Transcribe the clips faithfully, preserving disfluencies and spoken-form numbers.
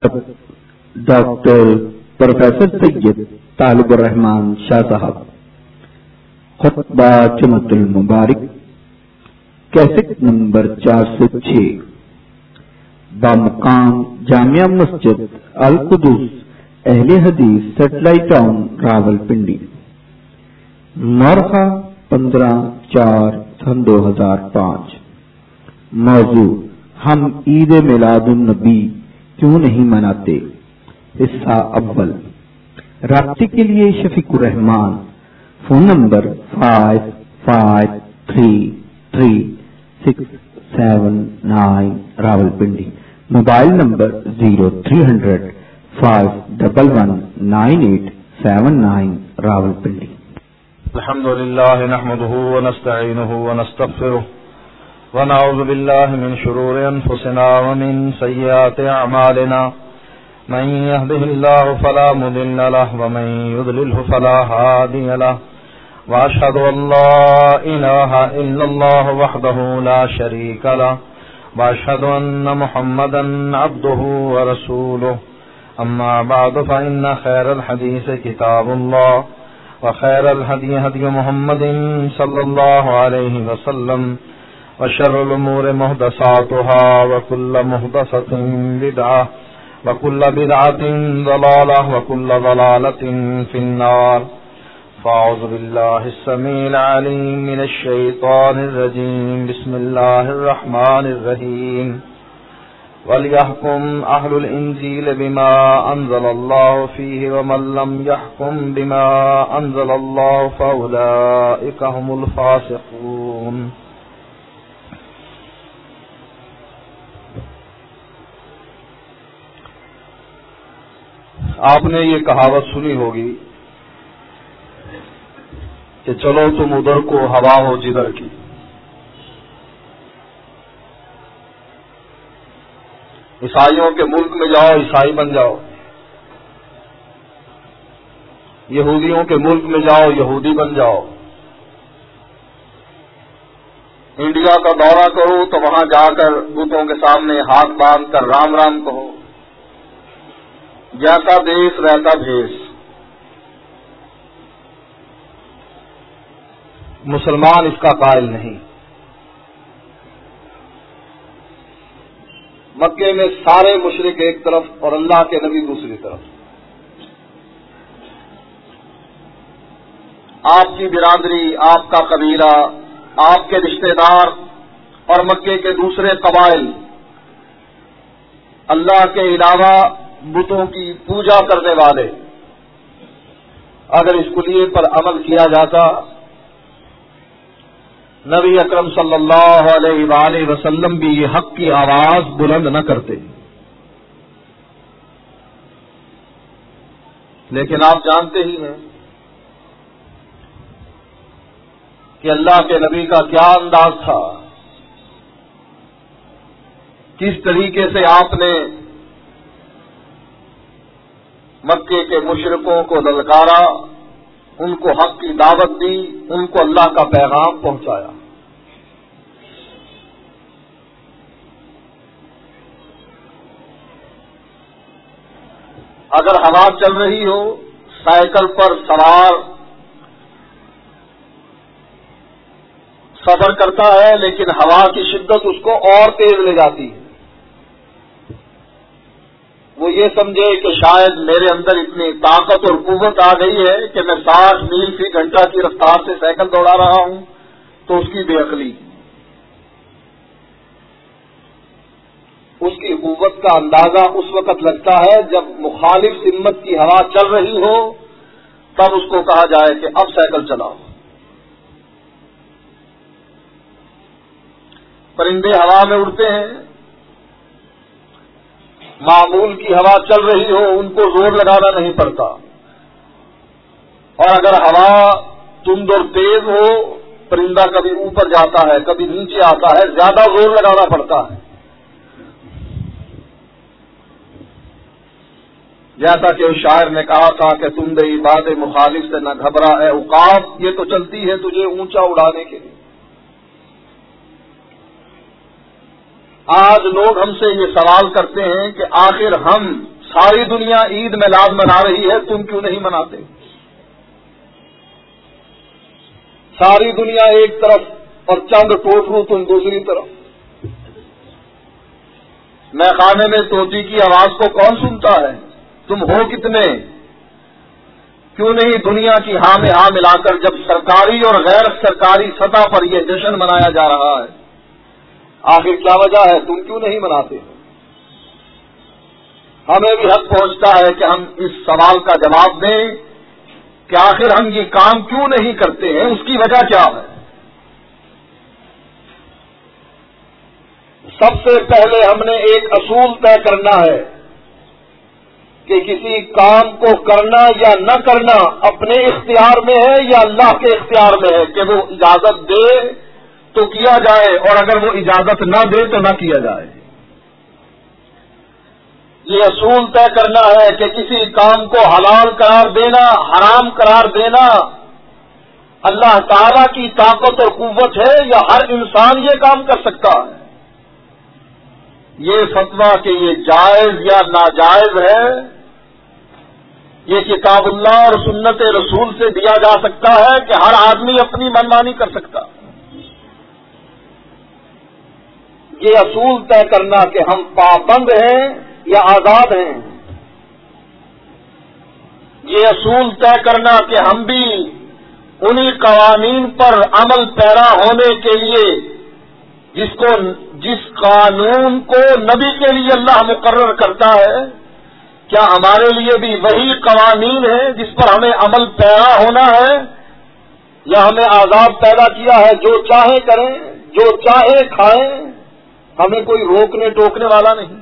Doctor professor سید طالب الرحمان شاہ صاحب خطبہ جمعۃ المبارک کیسٹ نمبر چار سو چھ بامقام جامعہ مسجد القدس اہل حدیث سیٹلائٹ ٹاؤن راول پنڈی، مورخہ پندرہ چار سن دو ہزار پانچ۔ موضوع ہم عید میلاد النبی کیوں نہیں مناتے؟ حصہ اول۔ رابطے کے لیے Shafiq ur-Rahman, phone number five five three three six seven nine Rawalpindi, mobile number zero three hundred five double one nine eight seven nine Rawalpindi. الحمد للہ نحمده ونستعینه ونستغفره ونعوذ باللہ من شرور انفسنا ومن سیئات اعمالنا، من يهده الله فلا مضل له ومن يضلله فلا هادي له، واشهد ان لا اله الا الله وحده لا شريك له، واشهد ان محمدا عبده ورسوله، اما بعد فان خير الحديث كتاب الله، وخير الهدي هدي محمد صلى الله عليه وسلم، وشر الأمور محدثاتها وكل محدثة بدعة وكل بدعة ضلالة وكل ضلالة في النار، فأعوذ بالله السميع العليم من الشيطان الرجيم، بسم الله الرحمن الرحيم، وليحكم أهل الإنجيل بما أنزل الله فيه ومن لم يحكم بما أنزل الله فأولئك هم الفاسقون۔ آپ نے یہ کہاوت سنی ہوگی کہ چلو تم ادھر کو ہوا ہو جدھر کی۔ عیسائیوں کے ملک میں جاؤ عیسائی بن جاؤ، یہودیوں کے ملک میں جاؤ یہودی بن جاؤ، انڈیا کا دورہ کرو تو وہاں جا کر بتوں کے سامنے ہاتھ باندھ کر رام رام کہو، جیسا دیش رہتا بھیس۔ مسلمان اس کا قائل نہیں۔ مکے میں سارے مشرک ایک طرف اور اللہ کے نبی دوسری طرف، آپ کی برادری، آپ کا قبیلہ، آپ کے رشتہ دار اور مکے کے دوسرے قبائل اللہ کے علاوہ بتوں کی پوجا کرنے والے، اگر اس کلیے پر عمل کیا جاتا نبی اکرم صلی اللہ علیہ وآلہ وسلم بھی یہ حق کی آواز بلند نہ کرتے۔ لیکن آپ جانتے ہی ہیں کہ اللہ کے نبی کا کیا انداز تھا، کس طریقے سے آپ نے مکے کے مشرکوں کو للکارا، ان کو حق کی دعوت دی، ان کو اللہ کا پیغام پہنچایا۔ اگر ہوا چل رہی ہو، سائیکل پر سوار سفر کرتا ہے لیکن ہوا کی شدت اس کو اور تیز لے جاتی ہے، وہ یہ سمجھے کہ شاید میرے اندر اتنی طاقت اور قوت آ گئی ہے کہ میں ساٹھ میل فی گھنٹہ کی رفتار سے سائیکل دوڑا رہا ہوں، تو اس کی بے عقلی، اس کی قوت کا اندازہ اس وقت لگتا ہے جب مخالف سمت کی ہوا چل رہی ہو، تب اس کو کہا جائے کہ اب سائیکل چلاؤ۔ پرندے ہوا میں اڑتے ہیں، معمول کی ہوا چل رہی ہو ان کو زور لگانا نہیں پڑتا، اور اگر ہوا تند اور تیز ہو پرندہ کبھی اوپر جاتا ہے کبھی نیچے آتا ہے، زیادہ زور لگانا پڑتا ہے۔ جیسا کہ اس شاعر نے کہا تھا کہ تم دے باد مخالف سے نہ گھبرا اے عقاب، یہ تو چلتی ہے تجھے اونچا اڑانے کے لیے۔ آج لوگ ہم سے یہ سوال کرتے ہیں کہ آخر ہم ساری دنیا عید میلاد منا رہی ہے، تم کیوں نہیں مناتے؟ ساری دنیا ایک طرف اور چند ٹوٹرو تم دوسری طرف۔ میں خانے میں طوطی کی آواز کو کون سنتا ہے؟ تم ہو کتنے؟ کیوں نہیں دنیا کی ہاں میں ہاں ملا کر جب سرکاری اور غیر سرکاری سطح پر یہ جشن منایا جا رہا ہے، آخر کیا وجہ ہے؟ تم کیوں نہیں مناتے؟ ہمیں بھی حق پہنچتا ہے کہ ہم اس سوال کا جواب دیں کہ آخر ہم یہ کام کیوں نہیں کرتے ہیں، اس کی وجہ کیا ہے؟ سب سے پہلے ہم نے ایک اصول طے کرنا ہے کہ کسی کام کو کرنا یا نہ کرنا اپنے اختیار میں ہے یا اللہ کے اختیار میں ہے، کہ وہ اجازت دے تو کیا جائے اور اگر وہ اجازت نہ دے تو نہ کیا جائے۔ یہ اصول طے کرنا ہے کہ کسی کام کو حلال قرار دینا، حرام قرار دینا اللہ تعالی کی طاقت اور قوت ہے یا ہر انسان یہ کام کر سکتا ہے۔ یہ فتویٰ کہ یہ جائز یا ناجائز ہے، یہ کتاب اللہ اور سنت رسول سے دیا جا سکتا ہے کہ ہر آدمی اپنی منمانی کر سکتا ہے۔ یہ اصول طے کرنا کہ ہم پابند ہیں یا آزاد ہیں، یہ اصول طے کرنا کہ ہم بھی انہی قوانین پر عمل پیرا ہونے کے لیے جس کو جس قانون کو نبی کے لیے اللہ مقرر کرتا ہے، کیا ہمارے لیے بھی وہی قوانین ہیں جس پر ہمیں عمل پیرا ہونا ہے، یا ہمیں آزاد پیدا کیا ہے جو چاہے کریں جو چاہے کھائیں، ہمیں کوئی روکنے ٹوکنے والا نہیں۔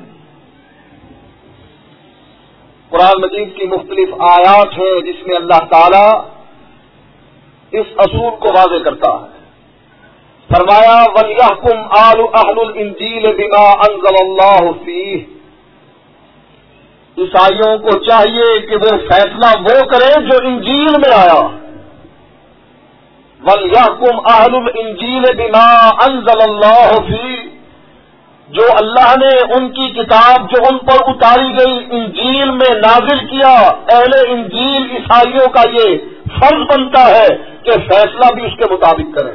قرآن مجید کی مختلف آیات ہیں جس میں اللہ تعالی اس اصول کو واضح کرتا ہے۔ فرمایا وَلْيَحْكُمْ آلُ أَهْلُ الْإِنْجِيلِ بِمَا أَنزَلَ اللَّهُ فِيهِ، عیسائیوں کو چاہیے کہ وہ فیصلہ وہ کریں جو انجیل میں آیا۔ وَلْيَحْكُمْ أَهْلُ الْإِنْجِيلِ بِمَا أَنزَلَ اللَّهُ فِيهِ، جو اللہ نے ان کی کتاب جو ان پر اتاری گئی انجیل میں نازل کیا، اہل انجیل عیسائیوں کا یہ فرض بنتا ہے کہ فیصلہ بھی اس کے مطابق کریں۔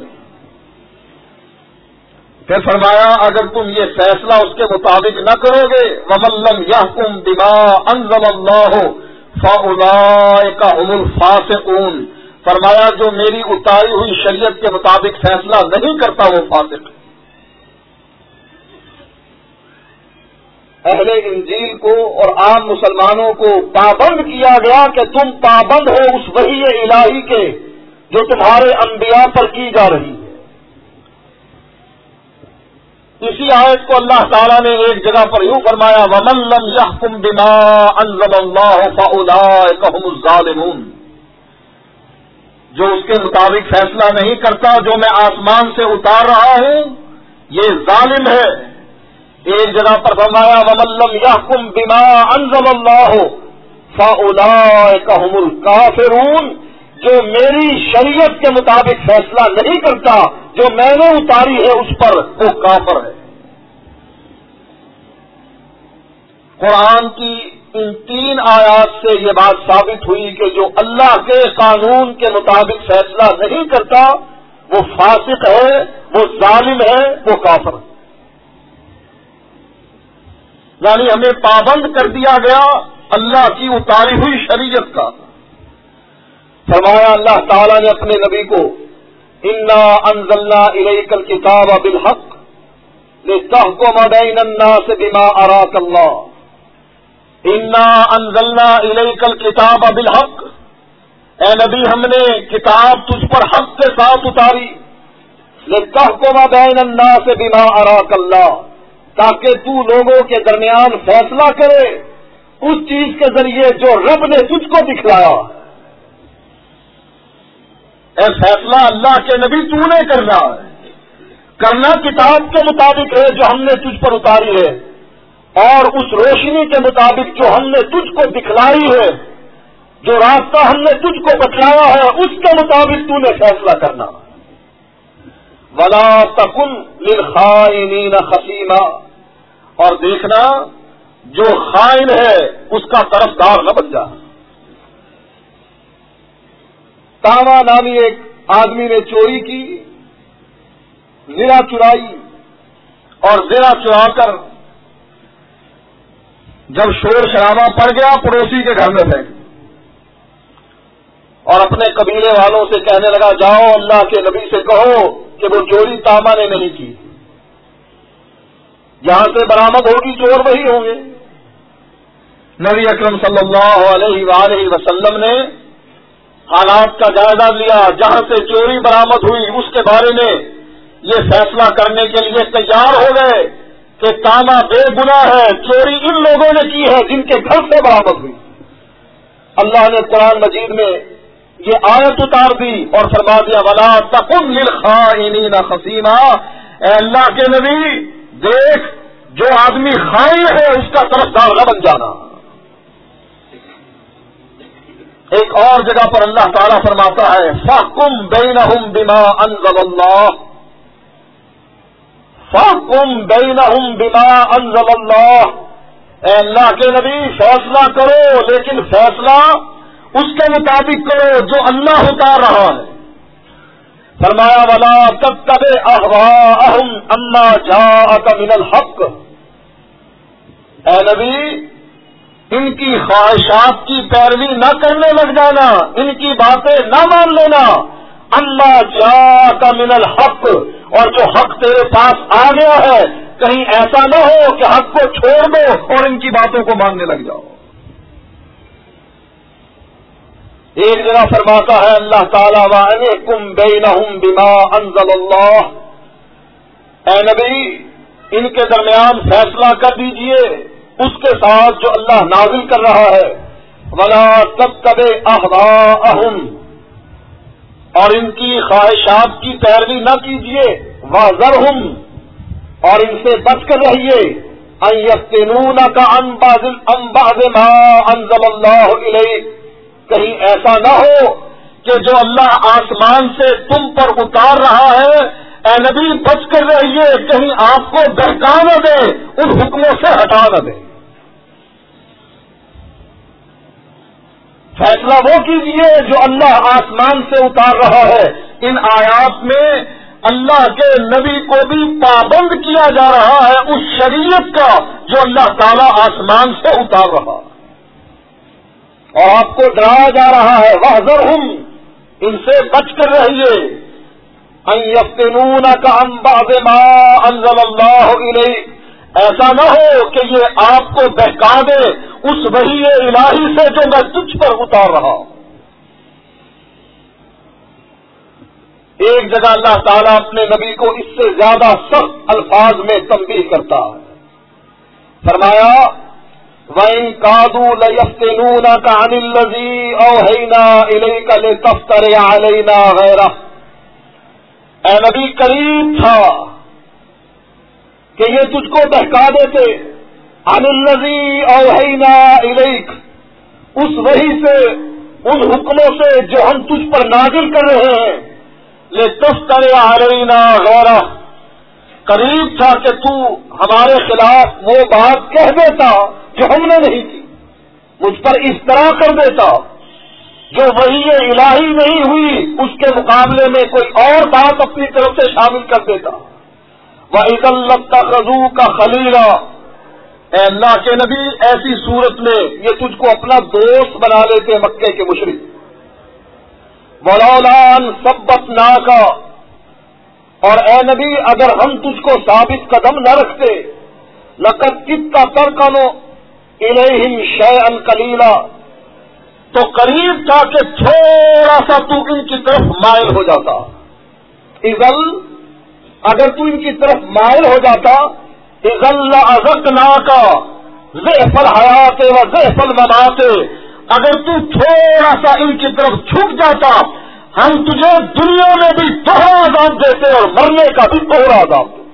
پھر فرمایا اگر تم یہ فیصلہ اس کے مطابق نہ کرو گے، وَمَن لَّمْ يَحْكُم بِمَا أَنزَلَ اللَّهُ فَأُولَٰئِكَ هُمُ الْفَاسِقُونَ، فرمایا جو میری اتاری ہوئی شریعت کے مطابق فیصلہ نہیں کرتا وہ فاسق ہے۔ اہل انجیل کو اور عام مسلمانوں کو پابند کیا گیا کہ تم پابند ہو اس وحی الہی کے جو تمہارے انبیاء پر کی جا رہی ہے۔ اسی آیت کو اللہ تعالیٰ نے ایک جگہ پر یوں فرمایا وَمَن لَّمْ يَحْكُم بِمَا أَنزَلَ اللَّهُ فَأُولَٰئِكَ هُمُ الظَّالِمُونَ، جو اس کے مطابق فیصلہ نہیں کرتا جو میں آسمان سے اتار رہا ہوں یہ ظالم ہے۔ ایک جگہ پر فرمایا وَمَن لَّمْ يَحْكُم بِمَا أَنزَلَ اللَّهُ فَأُولَٰئِكَ هُمُ الْكَافِرُونَ، جو میری شریعت کے مطابق فیصلہ نہیں کرتا جو میں نے اتاری ہے اس پر وہ کافر ہے۔ قرآن کی ان تین آیات سے یہ بات ثابت ہوئی کہ جو اللہ کے قانون کے مطابق فیصلہ نہیں کرتا وہ فاسق ہے، وہ ظالم ہے، وہ کافر ہے۔ یعنی ہمیں پابند کر دیا گیا اللہ کی اتاری ہوئی شریعت کا۔ فرمایا اللہ تعالیٰ نے اپنے نبی کو انا انزلنا الیک الکتاب بالحق لتحکم بین الناس بما اراک اللہ، انا انزلنا الیک الکتاب بالحق، اے نبی ہم نے کتاب تجھ پر حق کے ساتھ اتاری، لتحکم بین الناس بما اراک اللہ، تاکہ تو لوگوں کے درمیان فیصلہ کرے اس چیز کے ذریعے جو رب نے تجھ کو دکھلایا۔ اے فیصلہ اللہ کے نبی تو نے کرنا ہے، کرنا کتاب کے مطابق ہے جو ہم نے تجھ پر اتاری ہے، اور اس روشنی کے مطابق جو ہم نے تجھ کو دکھلائی ہے، جو راستہ ہم نے تجھ کو بتلایا ہے اس کے مطابق تو نے فیصلہ کرنا۔ وَلَا تَكُن لِلْخَائِنِينَ خَصِيمًا، اور دیکھنا جو خائن ہے اس کا طرفدار نہ بن جا. تاما نامی ایک آدمی نے چوری کی، زنا چرائی، اور زنا چرا کر جب شور شرابہ پڑ گیا پڑوسی کے گھر میں پھینک اور اپنے قبیلے والوں سے کہنے لگا جاؤ اللہ کے نبی سے کہو کہ وہ چوری تاما نے نہیں کی، جہاں سے برآمد ہوگی چور وہی ہوں گے. نبی اکرم صلی اللہ علیہ وآلہ وسلم نے حالات کا جائزہ لیا، جہاں سے چوری برآمد ہوئی اس کے بارے میں یہ فیصلہ کرنے کے لیے تیار ہو گئے کہ تاما بے گناہ ہے، چوری ان لوگوں نے کی ہے جن کے گھر سے برآمد ہوئی. اللہ نے قرآن مجید میں یہ آیت اتار دی اور فرما دیا وَلَا تَكُن لِّلْخَائِنِينَ خَصِيمًا. اے اللہ کے نبی دیکھ جو آدمی خائن ہے اس کا طرفدار نہ بن جانا. ایک اور جگہ پر اللہ تعالیٰ فرماتا ہے فَاحْكُم بَيْنَهُم بِمَا أَنزَلَ اللَّهُ فَاحْكُم بَيْنَهُم بِمَا أَنزَلَ اللَّهُ. اے اللہ کے نبی فیصلہ کرو لیکن فیصلہ اس کے مطابق کرو جو اللہ اتار رہا ہے. فرمایا وَلَا تَتَّبِعْ أَهْوَاءَهُمْ عَمَّا جَاءَكَ مِنَ الْحَقِّ. اے نبی ان کی خواہشات کی پیروی نہ کرنے لگ جانا، ان کی باتیں نہ مان لینا. اما جاءک من الحق، اور جو حق تیرے پاس آ گیا ہے کہیں ایسا نہ ہو کہ حق کو چھوڑ دو اور ان کی باتوں کو ماننے لگ جاؤ. ایک جگہ فرماتا ہے اللہ تعالیٰ وَأَنِحْكُمْ بَيْنَهُمْ بِمَا أَنزَلَ اللَّهُ. اے نبی ان کے درمیان فیصلہ کر دیجئے اس کے ساتھ جو اللہ نازل کر رہا ہے. وَلَا تَتَّبِعْ أَهْوَاءَهُمْ، اور ان کی خواہشات کی پیروی نہ کیجیے. وَاحْذَرْهُمْ، اور ان سے بچ کر رہیے. أَن يَفْتِنُونَكَ عَن بَعْضِ مَا أَنزَلَ اللَّهُ إِلَيْكَ. کہیں ایسا نہ ہو کہ جو اللہ آسمان سے تم پر اتار رہا ہے اے نبی بچ کر رہیے کہیں آپ کو بہکا نہ دے، ان حکموں سے ہٹا نہ دے. فیصلہ وہ کیجیے جو اللہ آسمان سے اتار رہا ہے. ان آیات میں اللہ کے نبی کو بھی پابند کیا جا رہا ہے اس شریعت کا جو اللہ تعالیٰ آسمان سے اتار رہا ہے، اور آپ کو ڈرایا جا رہا ہے وَاحْذَرْهُمْ، ان سے بچ کر رہیے. أَن يَفْتِنُونَكَ عَن بَعْضِ مَا أَنزَلَ اللَّهُ إِلَيْكَ، ایسا نہ ہو کہ یہ آپ کو بہکا دے اس وحی الہی سے جو میں تجھ پر اتار رہا ہوں. ایک جگہ اللہ تعالیٰ اپنے نبی کو اس سے زیادہ سخت الفاظ میں تنبیہ کرتا ہے. فرمایا وَإِن كَادُوا لَيَفْتِنُونَكَ عَنِ الَّذِي أَوْحَيْنَا إِلَيْكَ لِتَفْتَرِيَ عَلَيْنَا غَيْرَهُ. اے نبی قریب تھا کہ یہ تجھ کو بہکا دیتے عن الذی اوحینا الیک، اس وحی سے ان حکموں سے جو ہم تجھ پر نازل کر رہے ہیں. لتفتری علینا غیرہ، قریب تھا کہ تو ہمارے خلاف وہ بات کہہ دیتا جو ہم نے نہیں کی، مجھ پر اس طرح کر دیتا جو وحی الہی نہیں ہوئی اس کے مقابلے میں کوئی اور بات اپنی طرف سے شامل کر دیتا. وَإِذًا لَّاتَّخَذُوكَ خَلِيلًا، اے اللہ کے نبی ایسی صورت میں یہ تجھ کو اپنا دوست بنا لیتے مکے کے مشرک. وَلَوْلَا أَن ثَبَّتْنَاكَ، اور اے نبی اگر ہم تجھ کو ثابت قدم نہ رکھتے لَقَدْ كِدتَّ تَرْكَنُ إِلَيْهِمْ شَيْئًا قَلِيلًا، تو قریب تھا کہ تھوڑا سا تو ان کی طرف مائل ہو جاتا. اذل، اگر تو ان کی طرف مائل ہو جاتا اذل لأذقناک ضعف الحیات و ضعف الممات، اگر تو تھوڑا سا ان کی طرف جھک جاتا ہم تجھے دنیا میں بھی دوہرا عذاب دیتے اور مرنے کا بھی دوہرا عذاب دیتے.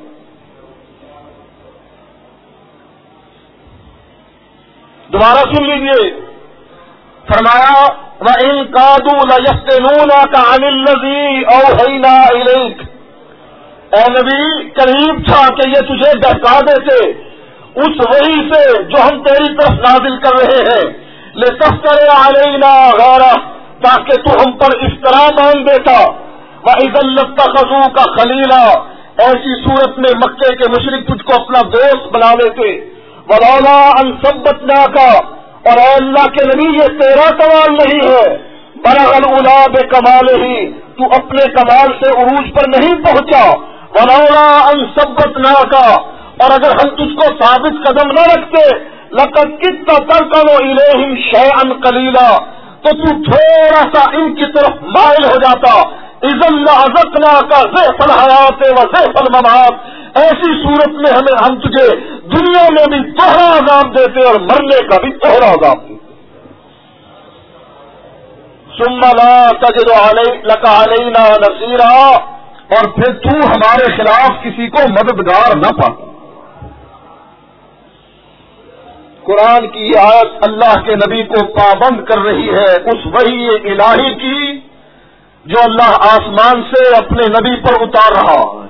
دوبارہ سن لیجیے، فرمایا وَإِن كَادُوا لَيَفْتِنُونَكَ عَنِ الَّذِي أَوْحَيْنَا إِلَيْكَ، اے نبی قریب تھا کہ یہ تجھے بہکا دیتے اس وحی سے جو ہم تیری طرف نازل کر رہے ہیں، لتفتری علینا غیرہ، تاکہ تو ہم پر افطرا مان دیتا، وَإِذًا لَاتَّخَذُوكَ خَلِيلًا، ایسی صورت میں مکے کے مشرک تجھ کو اپنا دوست بنا لیتے، وَلَوْلَا أَن ثَبَّتْنَاكَ، اور اے اللہ کے نبی یہ تیرا کمال نہیں ہے، بلغ العلا بکمالہ، تو اپنے کمال سے عروج پر نہیں پہنچا، وَلَوْلَا أَن ثَبَّتْنَاكَ، اور اگر ہم تجھ کو ثابت قدم نہ رکھتے، لَقَدْ كِدتَّ تَرْكَنُ إِلَيْهِمْ شَيْئًا قَلِيلًا، تو تو تھوڑا سا ان کی طرف مائل ہو جاتا، اذا لأذقناك ضعف الحیات وضعف الممات، ایسی صورت میں ہمیں ہم تجھے دنیا میں بھی دوہرا عذاب دیتے اور مرنے کا بھی دوہرا عذاب دیتے، ثم لا تجد لك علينا نصيرا، اور پھر تو ہمارے خلاف کسی کو مددگار نہ پاتا۔ قرآن کی یہ آیت اللہ کے نبی کو پابند کر رہی ہے اس وحی الہی کی جو اللہ آسمان سے اپنے نبی پر اتار رہا ہے۔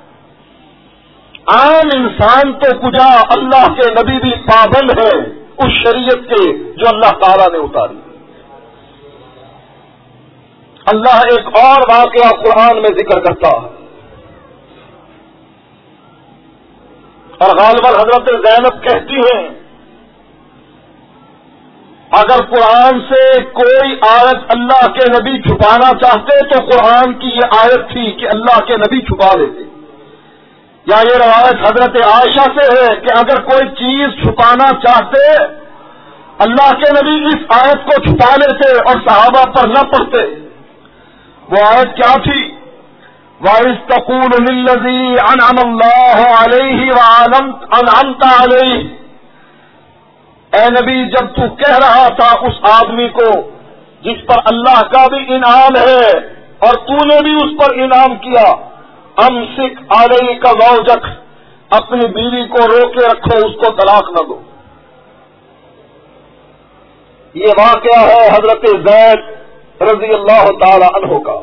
عام انسان تو کجا، اللہ کے نبی بھی پابند ہے اس شریعت کے جو اللہ تعالیٰ نے اتاری۔ اللہ ایک اور واقعہ قرآن میں ذکر کرتا ہے، اور غالباً حضرت زینب کہتی ہیں اگر قرآن سے کوئی آیت اللہ کے نبی چھپانا چاہتے تو قرآن کی یہ آیت تھی کہ اللہ کے نبی چھپا دیتے، یا یہ روایت حضرت عائشہ سے ہے کہ اگر کوئی چیز چھپانا چاہتے اللہ کے نبی اس آیت کو چھپا لیتے اور صحابہ پر نہ پڑھتے۔ وہ آیت کیا تھی؟ وَإِذْ تَقُولُ لِلَّذِي أَنْعَمَ اللَّهُ عَلَيْهِ وَأَنْعَمْتَ عَلَيْهِ، اے نبی جب تو کہہ رہا تھا اس آدمی کو جس پر اللہ کا بھی انعام ہے اور تو نے بھی اس پر انعام کیا، امسک علیک زوجک، اپنی بیوی کو روکے رکھو، اس کو طلاق نہ دو۔ یہ واقعہ ہے حضرت زید رضی اللہ تعالی عنہ کا۔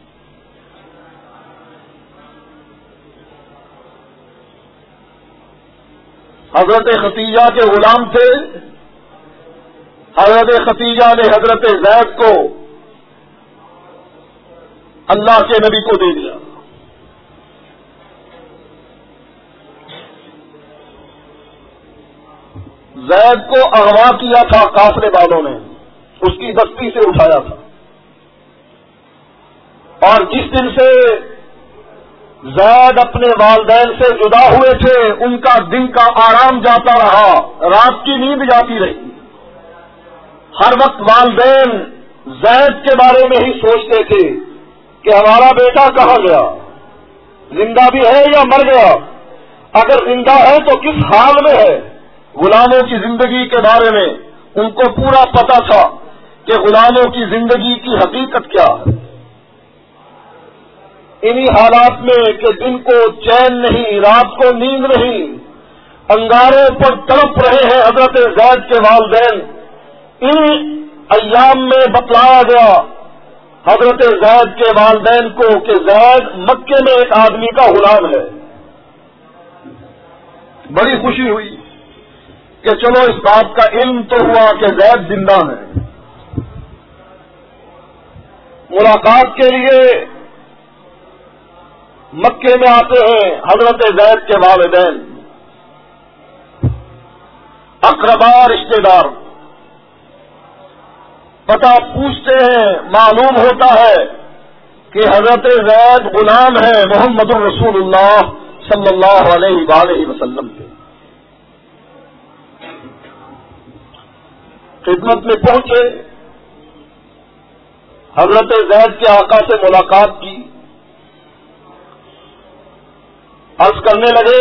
حضرت ختیجہ کے غلام تھے، حضرت ختیجہ نے حضرت زید کو اللہ کے نبی کو دے دیا۔ زید کو اغوا کیا تھا قافلے والوں نے، اس کی بستی سے اٹھایا تھا، اور جس دن سے زید اپنے والدین سے جدا ہوئے تھے ان کا دن کا آرام جاتا رہا، رات کی نیند جاتی رہی۔ ہر وقت والدین زید کے بارے میں ہی سوچتے تھے کہ ہمارا بیٹا کہاں گیا، زندہ بھی ہے یا مر گیا، اگر زندہ ہے تو کس حال میں ہے۔ غلاموں کی زندگی کے بارے میں ان کو پورا پتا تھا کہ غلاموں کی زندگی کی حقیقت کیا ہے۔ انہی حالات میں کہ دن کو چین نہیں، رات کو نیند نہیں، انگاروں پر تڑپ رہے ہیں حضرت زید کے والدین، ان ایام میں بتلایا گیا حضرت زید کے والدین کو کہ زید مکے میں ایک آدمی کا غلام ہے۔ بڑی خوشی ہوئی کہ چلو اس بات کا علم تو ہوا کہ زید زندہ ہے۔ ملاقات کے لیے مکے میں آتے ہیں حضرت زید کے والدین، اقربا رشتے دار، پتہ پوچھتے ہیں، معلوم ہوتا ہے کہ حضرت زید غلام ہے محمد الرسول اللہ صلی اللہ علیہ وآلہ وسلم کے۔ خدمت میں پہنچے، حضرت زید کے آقا سے ملاقات کی، عرض کرنے لگے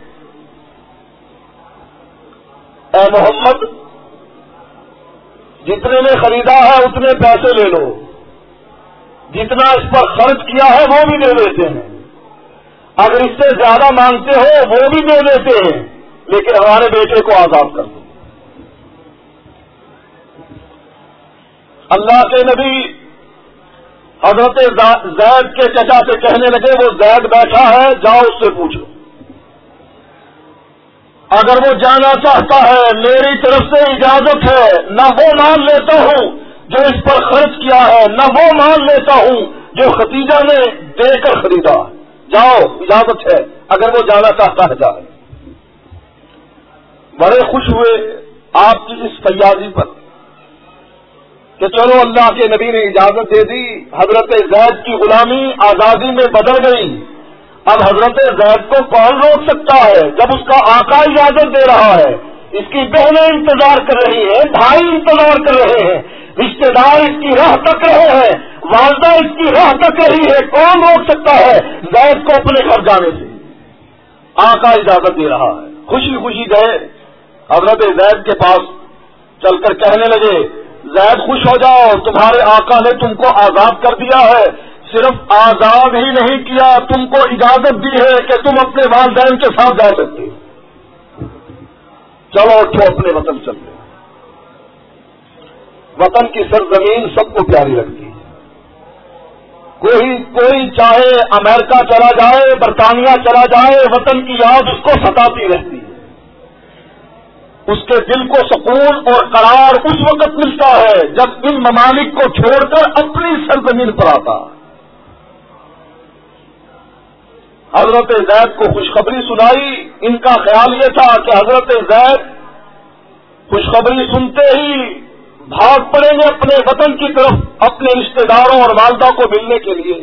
اے محمد جتنے نے خریدا ہے اتنے پیسے لے لو، جتنا اس پر خرچ کیا ہے وہ بھی دے دیتے ہیں، اگر اس سے زیادہ مانگتے ہو وہ بھی دے دیتے ہیں، لیکن ہمارے بیٹے کو آزاد کر دو۔ اللہ کے نبی حضرت زید کے چچا سے کہنے لگے وہ زید بیٹھا ہے، جاؤ اس سے پوچھو۔ اگر وہ جانا چاہتا ہے میری طرف سے اجازت ہے، نہ وہ مال لیتا ہوں جو اس پر خرچ کیا ہے، نہ وہ مال لیتا ہوں جو ختیجہ نے دے کر خریدا، جاؤ اجازت ہے، اگر وہ جانا چاہتا ہے جائے۔ بڑے خوش ہوئے آپ کی اس فیاضی پر کہ چلو اللہ کے نبی نے اجازت دے دی، حضرت زید کی غلامی آزادی میں بدل گئی۔ اب حضرت زید کو کون روک سکتا ہے جب اس کا آقا اجازت دے رہا ہے؟ اس کی بہنیں انتظار کر رہی ہیں، بھائی انتظار کر رہے ہیں، رشتے دار اس کی راہ تک رہے ہیں، والدہ اس کی راہ تک رہی ہے، کون روک سکتا ہے زید کو اپنے گھر جانے سے؟ آقا اجازت دے رہا ہے، خوشی خوشی گئے حضرت زید کے پاس، چل کر کہنے لگے زید خوش ہو جاؤ، تمہارے آقا نے تم کو آزاد کر دیا ہے، صرف آزاد ہی نہیں کیا، تم کو اجازت دی ہے کہ تم اپنے والدین کے ساتھ جا سکتے ہو، چلو اٹھو اپنے وطن چلتے۔ وطن کی سرزمین سب کو پیاری لگتی ہے، کوئی کوئی چاہے امریکہ چلا جائے، برطانیہ چلا جائے، وطن کی یاد اس کو ستاتی رہتی ہے، اس کے دل کو سکون اور قرار اس وقت ملتا ہے جب ان ممالک کو چھوڑ کر اپنی سرزمین پر آتا۔ حضرت زید کو خوشخبری سنائی، ان کا خیال یہ تھا کہ حضرت زید خوشخبری سنتے ہی بھاگ پڑیں گے اپنے وطن کی طرف، اپنے رشتہ داروں اور والدہ کو ملنے کے لیے،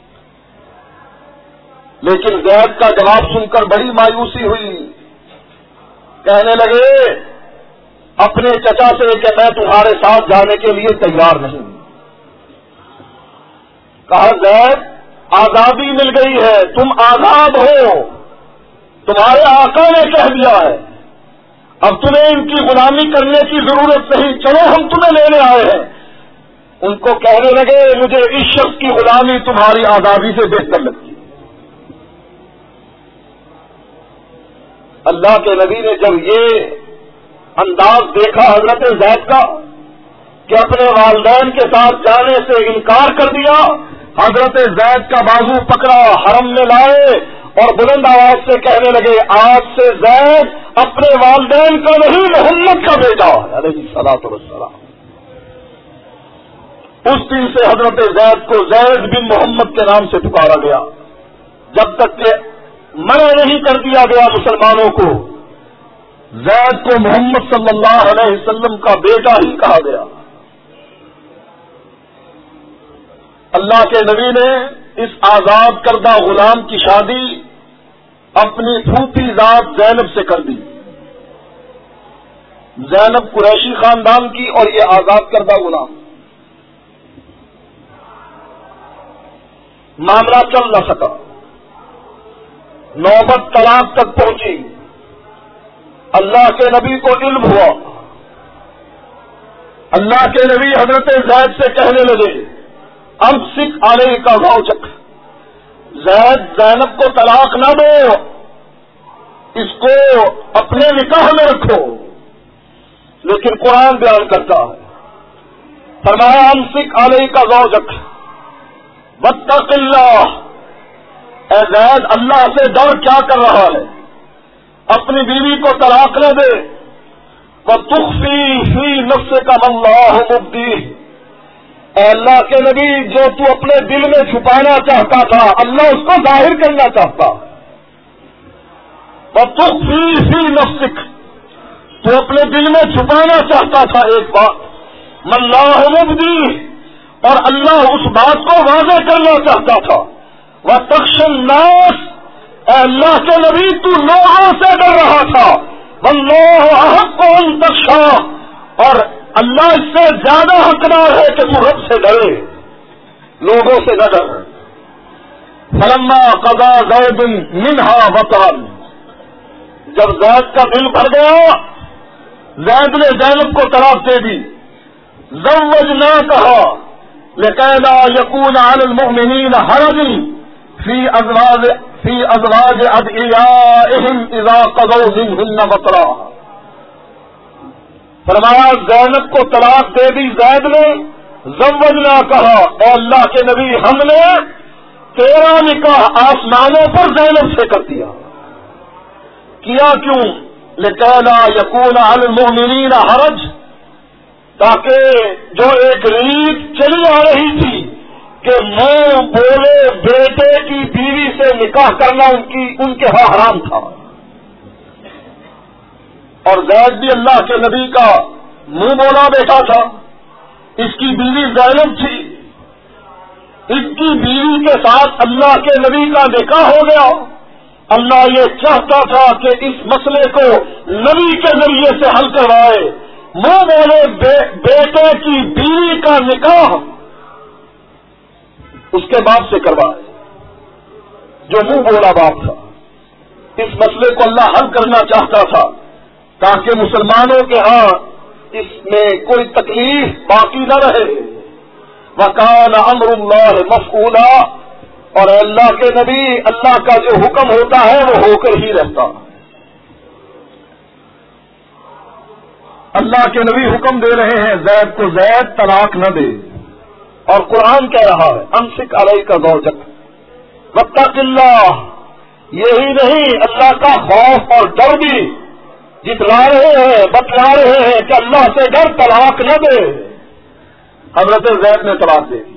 لیکن زید کا جواب سن کر بڑی مایوسی ہوئی، کہنے لگے اپنے چچا سے کہ میں تمہارے ساتھ جانے کے لیے تیار نہیں۔ کہا زید آزادی مل گئی ہے، تم آزاد ہو، تمہارے آقا نے کہہ دیا ہے، اب تمہیں ان کی غلامی کرنے کی ضرورت نہیں، چلو ہم تمہیں لینے آئے ہیں۔ ان کو کہنے لگے مجھے اس شخص کی غلامی تمہاری آزادی سے بہتر لگتی ہے۔ اللہ کے نبی نے جب یہ انداز دیکھا حضرت زید کا کہ اپنے والدین کے ساتھ جانے سے انکار کر دیا، حضرت زید کا بازو پکڑا، حرم میں لائے اور بلند آواز سے کہنے لگے آج سے زید اپنے والدین کا نہیں محمد کا بیٹا علیہ الصلوۃ والسلام۔ اس دن سے حضرت زید کو زید بن محمد کے نام سے پکارا گیا، جب تک کہ منع نہیں کر دیا گیا مسلمانوں کو، زید کو محمد صلی اللہ علیہ وسلم کا بیٹا ہی کہا گیا۔ اللہ کے نبی نے اس آزاد کردہ غلام کی شادی اپنی پھوپھی ذات زینب سے کر دی۔ زینب قریشی خاندان کی اور یہ آزاد کردہ غلام۔ معاملہ چل نہ سکا، نوبت طلاق تک پہنچی۔ اللہ کے نبی کو علم ہوا، اللہ کے نبی حضرت زید سے کہنے لگے اب سکھ علیہ کا زوجک، زید زینب کو طلاق نہ دو، اس کو اپنے نکاح میں رکھو۔ لیکن قرآن بیان کرتا ہے، فرمایا ہم سکھ علیہ کا زوجک واتق اللہ، اے زید اللہ سے ڈر، کیا کر رہا ہے؟ اپنی بیوی کو طلاق نہ دے۔ وَتُخْفِي فِي نَفْسِكَ مَا اللَّهُ مُبْدِيهِ، اے اللہ کے نبی جو تو اپنے دل میں چھپانا چاہتا تھا اللہ اس کو ظاہر کرنا چاہتا۔ وَتُخْفِي فِي نَفْسِكَ، تو اپنے دل میں چھپانا چاہتا تھا ایک بات، مَا اللَّهُ مُبْدِيهِ، اور اللہ اس بات کو واضح کرنا چاہتا تھا۔ وَتَخْشَى النَّاسَ، اے اللہ کے نبی تو لوگوں سے ڈر رہا تھا۔ وَاللَّهُ أَحَقُّ أَن تَخْشَىٰ، اور اللہ اس سے زیادہ حقدار ہے کہ تو رب سے ڈرے، لوگوں سے نہ ڈر۔ فَلَمَّا قَضَىٰ زَيْدٌ مِنْهَا وَطَرًا، جب زید کا دل بھر گیا، زید نے زینب کو طلاق دے دی۔ زَوَّجْنَاكَهَا لِكَيْ لَا يَكُونَ عَلَى الْمُؤْمِنِينَ حَرَجٌ فِي أَزْوَاجِ فِي أَزْوَاجِ أَدْعِيَائِهِمْ إِذَا قَضَوْا مِنْهُنَّ وَطْرًا، فرمایا زینب کو طلاق دے دی زید نے۔ زوجنا کہا، اے اللہ کے نبی ہم نے تیرا نکاح آسمانوں پر زینب سے کر دیا۔ کیا کیوں؟ لِكَيْ لَا يَكُونَ عَلَى الْمُؤْمِنِينَ حَرَجٌ، تاکہ جو ایک ریت چلی آ رہی تھی کہ منہ بولے بیٹے کی بیوی سے نکاح کرنا ان کی ان کے ہاں حرام تھا، اور زید بھی اللہ کے نبی کا منہ بولا بیٹا تھا، اس کی بیوی زینب تھی، اس کی بیوی کے ساتھ اللہ کے نبی کا نکاح ہو گیا۔ اللہ یہ چاہتا تھا کہ اس مسئلے کو نبی کے ذریعے سے حل کروائے، منہ بولے بے بیٹے کی بیوی کا نکاح اس کے باپ سے کروائے جو منہ بولا باپ تھا۔ اس مسئلے کو اللہ حل کرنا چاہتا تھا تاکہ مسلمانوں کے ہاں اس میں کوئی تکلیف باقی نہ رہے۔ وَكَانَ أَمْرُ اللَّهِ مَفْعُولًا، اور اللہ کے نبی اللہ کا جو حکم ہوتا ہے وہ ہو کر ہی رہتا۔ اللہ کے نبی حکم دے رہے ہیں زید کو زید طلاق نہ دے، اور قرآن کہہ رہا ہے امسک علیک زوجک واتق اللہ، یہی نہیں اللہ کا خوف اور ڈر بھی جتلا رہے ہیں، بتلا رہے ہیں کہ اللہ سے ڈر، طلاق نہ دے۔ حضرت زید نے طلاق دے دی،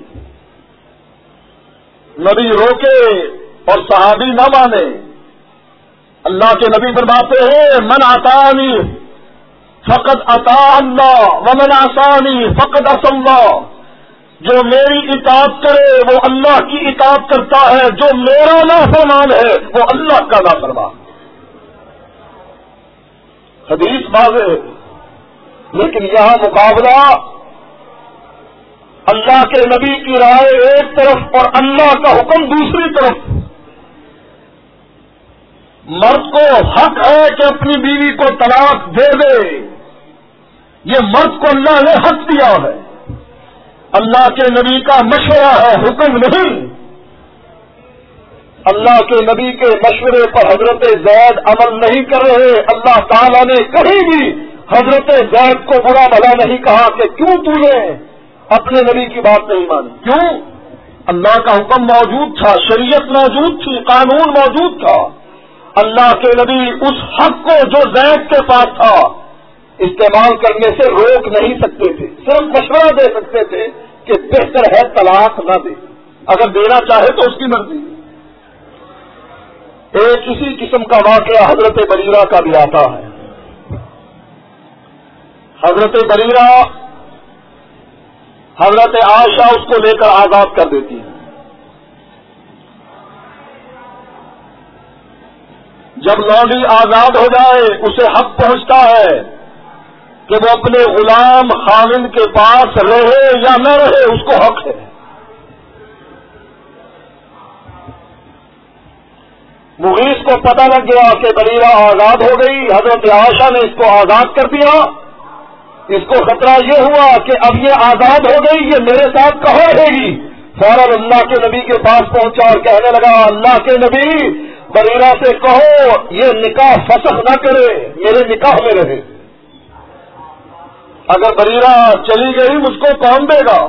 نبی روکے اور صحابی نہ مانے۔ اللہ کے نبی فرماتے ہیں من اطاعنی فقد اطاع اللہ ومن عصانی فقد عصى اللہ، جو میری اطاعت کرے وہ اللہ کی اطاعت کرتا ہے، جو میرا نافرمان ہے وہ اللہ کا نافرمان۔ حدیث واضح، لیکن یہاں مقابلہ اللہ کے نبی کی رائے ایک طرف اور اللہ کا حکم دوسری طرف۔ مرد کو حق ہے کہ اپنی بیوی کو طلاق دے دے، یہ مرد کو اللہ نے حق دیا ہے، اللہ کے نبی کا مشورہ ہے، حکم نہیں۔ اللہ کے نبی کے مشورے پر حضرت زید عمل نہیں کر رہے۔ اللہ تعالیٰ نے کہیں بھی حضرت زید کو برا بھلا نہیں کہا کہ کیوں تو نے اپنے نبی کی بات نہیں مانی، کیوں؟ اللہ کا حکم موجود تھا، شریعت موجود تھی، قانون موجود تھا۔ اللہ کے نبی اس حق کو جو زید کے پاس تھا استعمال کرنے سے روک نہیں سکتے تھے، صرف مشورہ دے سکتے تھے کہ بہتر ہے طلاق نہ دے، اگر دینا چاہے تو اس کی مرضی۔ ایک اسی قسم کا واقعہ حضرت بریرہ کا بھی آتا ہے۔ حضرت بریرہ، حضرت عائشہ اس کو لے کر آزاد کر دیتی ہے۔ جب لونڈی آزاد ہو جائے اسے حق پہنچتا ہے کہ وہ اپنے غلام خاوند کے پاس رہے یا نہ رہے، اس کو حق ہے۔ مغیث کو پتہ لگ گیا کہ بریرہ آزاد ہو گئی، حضرت عائشہ نے اس کو آزاد کر دیا۔ اس کو خطرہ یہ ہوا کہ اب یہ آزاد ہو گئی، یہ میرے ساتھ کہاں رہے گی؟ فوراً اللہ کے نبی کے پاس پہنچا اور کہنے لگا اللہ کے نبی بریرہ سے کہو یہ نکاح فسخ نہ کرے، میرے نکاح میں رہے۔ اگر بریرہ چلی گئی مجھ کو کون دے گا؟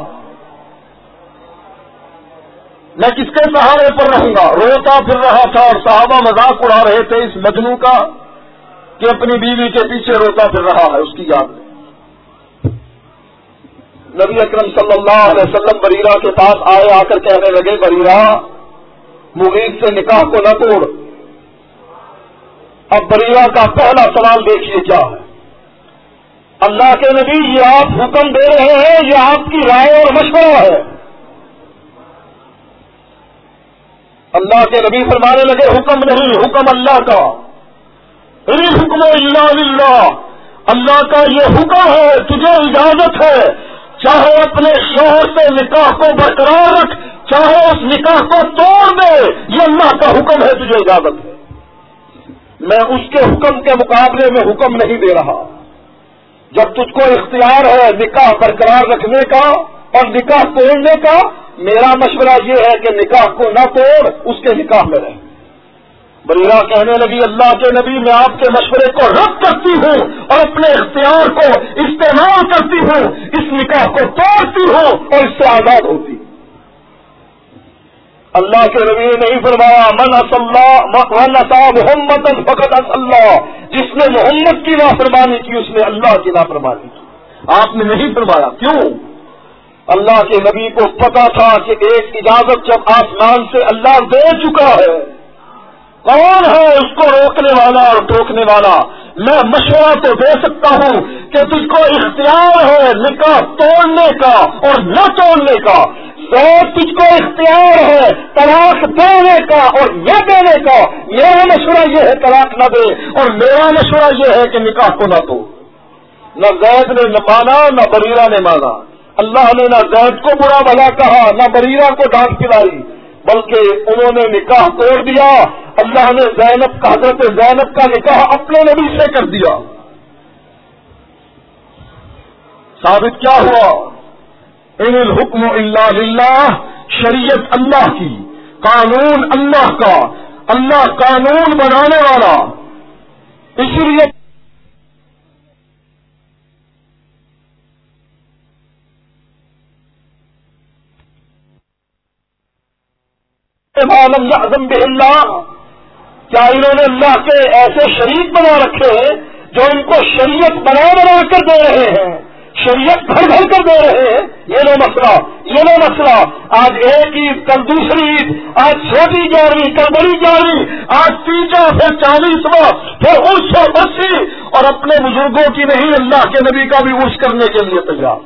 میں کس کے سہارے پر رہوں گا؟ روتا پھر رہا تھا اور صحابہ مذاق اڑا رہے تھے اس مجنوں کا کہ اپنی بیوی کے پیچھے روتا پھر رہا ہے اس کی یاد میں۔ نبی اکرم صلی اللہ علیہ وسلم بریرہ کے پاس آئے، آ کر کہنے لگے بریرہ مغیث سے نکاح کو نہ توڑ۔ اب بریرہ کا پہلا سوال دیکھیے کیا ہے۔ اللہ کے نبی یہ آپ حکم دے رہے ہیں، یہ آپ کی رائے اور مشورہ ہے۔ اللہ کے نبی فرمانے لگے حکم نہیں، حکم اللہ کا، حکم الا للہ، اللہ کا یہ حکم ہے، تجھے اجازت ہے، چاہے اپنے شوہر سے نکاح کو برقرار رکھ، چاہے اس نکاح کو توڑ دے، یہ اللہ کا حکم ہے، تجھے اجازت ہے۔ میں اس کے حکم کے مقابلے میں حکم نہیں دے رہا۔ جب تجھ کو اختیار ہے نکاح برقرار رکھنے کا اور نکاح توڑنے کا، میرا مشورہ یہ ہے کہ نکاح کو نہ توڑ، اس کے نکاح میں رہ۔ بریرہ کہنے لگی اللہ کے نبی میں آپ کے مشورے کو رد کرتی ہوں اور اپنے اختیار کو استعمال کرتی ہوں، اس نکاح کو توڑتی ہوں اور اس سے آزاد ہوتی۔ اللہ کے نبی نے نہیں فرمایا من اصلّہ من اطاع محمد فقط اصلّہ، جس نے محمد کی نافرمانی کی اس نے اللہ کی نافرمانی کی. آپ نے نہیں فرمایا. کیوں؟ اللہ کے نبی کو پتا تھا کہ ایک اجازت جب آسمان سے اللہ دے چکا ہے، کون ہے اس کو روکنے والا اور ٹوکنے والا؟ میں مشورہ تو دے سکتا ہوں کہ تجھ کو اختیار ہے نکاح توڑنے کا اور نہ توڑنے کا، زید تجھ کو اختیار ہے طلاق دینے کا اور نہ دینے کا. میرا مشورہ یہ ہے طلاق نہ دے، اور میرا مشورہ یہ ہے کہ نکاح کو نہ توڑ. نہ زید نے نہ مانا نہ بریرہ نے مانا. اللہ نے نہ زید کو برا بھلا کہا نہ بریرہ کو ڈانٹ پلائی، بلکہ انہوں نے نکاح توڑ دیا. اللہ نے زینب کا حضرت زینب کا نکاح اپنے نبی سے کر دیا. ثابت کیا ہوا؟ ان الحکم الا للہ، شریعت اللہ کی، قانون اللہ کا، اللہ قانون بنانے والا. اسی لیے معلوم یعظم بہ اللہ، کیا انہوں نے اللہ کے ایسے شریک بنا رکھے ہیں جو ان کو شریعت بنا بنا کر دے رہے ہیں، شریعت بھر بھر کر دے رہے ہیں؟ یہ لو مسئلہ، یہ لو مسئلہ. آج ایک عید، کل دوسری عید، آج چھوٹی گیارہویں، کل بڑی گیارہویں، آج تیجا، پھر چالیسواں، پھر عرس اور بسی، اور اپنے بزرگوں کی نہیں اللہ کے نبی کا بھی عرس کرنے کے لیے تیار.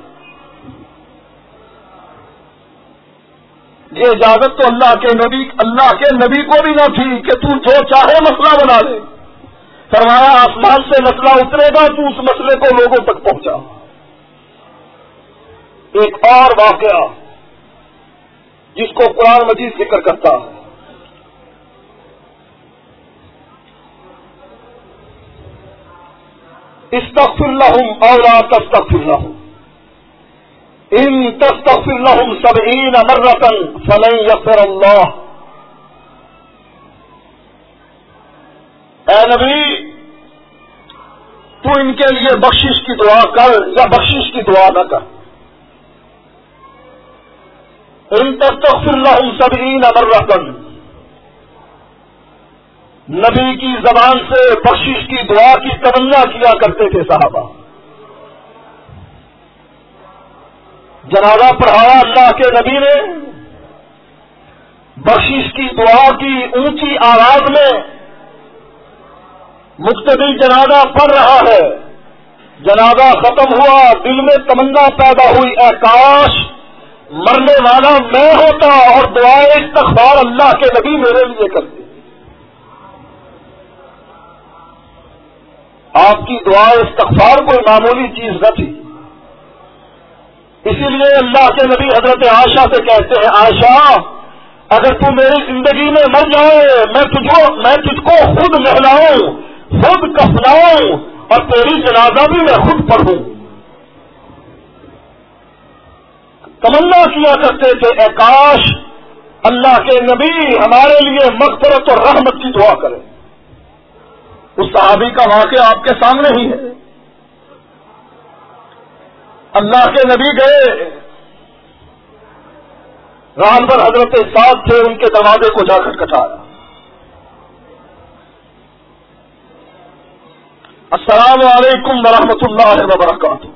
یہ اجازت تو اللہ کے نبی اللہ کے نبی کو بھی نہ تھی کہ تو جو چاہے مسئلہ بنا لے. فرمایا آسمان سے مسئلہ اترے گا، تو اس مسئلے کو لوگوں تک پہنچا. ایک اور واقعہ جس کو قرآن مجید ذکر کرتا ہے، استغفر لهم او لا تستغفر لهم ان تستغفر لهم سبعین مرۃ فلن یغفر اللہ. اے نبی، تو ان کے لیے بخشش کی دعا کر یا بخشش کی دعا نہ کر. ان تستغفر لهم سبعین مرۃ، نبی کی زبان سے بخشش کی دعا کی تمنا کیا کرتے تھے صحابہ. جنازہ پڑھایا اللہ کے نبی نے، بخشش کی دعا کی اونچی آواز میں. مقتدی جنازہ پڑھ رہا ہے، جنازہ ختم ہوا، دل میں تمنا پیدا ہوئی، اے کاش مرنے والا میں ہوتا اور دعائے استغفار اللہ کے نبی میرے لیے کرتے. آپ کی دعائے استغفار کوئی معمولی چیز نہ تھی. اسی لیے اللہ کے نبی حضرت عائشہ سے کہتے ہیں، عائشہ اگر تو میری زندگی میں مر جائے، میں تجھو میں تجھ کو خود نہلاؤں، خود کفناؤں اور تیری جنازہ بھی میں خود پڑھوں. تمنا کیا کرتے تھے اے کاش اللہ کے نبی ہمارے لیے مغفرت اور رحمت کی دعا کرے. اس صحابی کا واقعہ آپ کے سامنے ہی ہے. اللہ کے نبی گئے، ران پر حضرت سعد تھے، ان کے دروازے کو جا کر کٹایا. السلام علیکم ورحمۃ اللہ وبرکاتہ.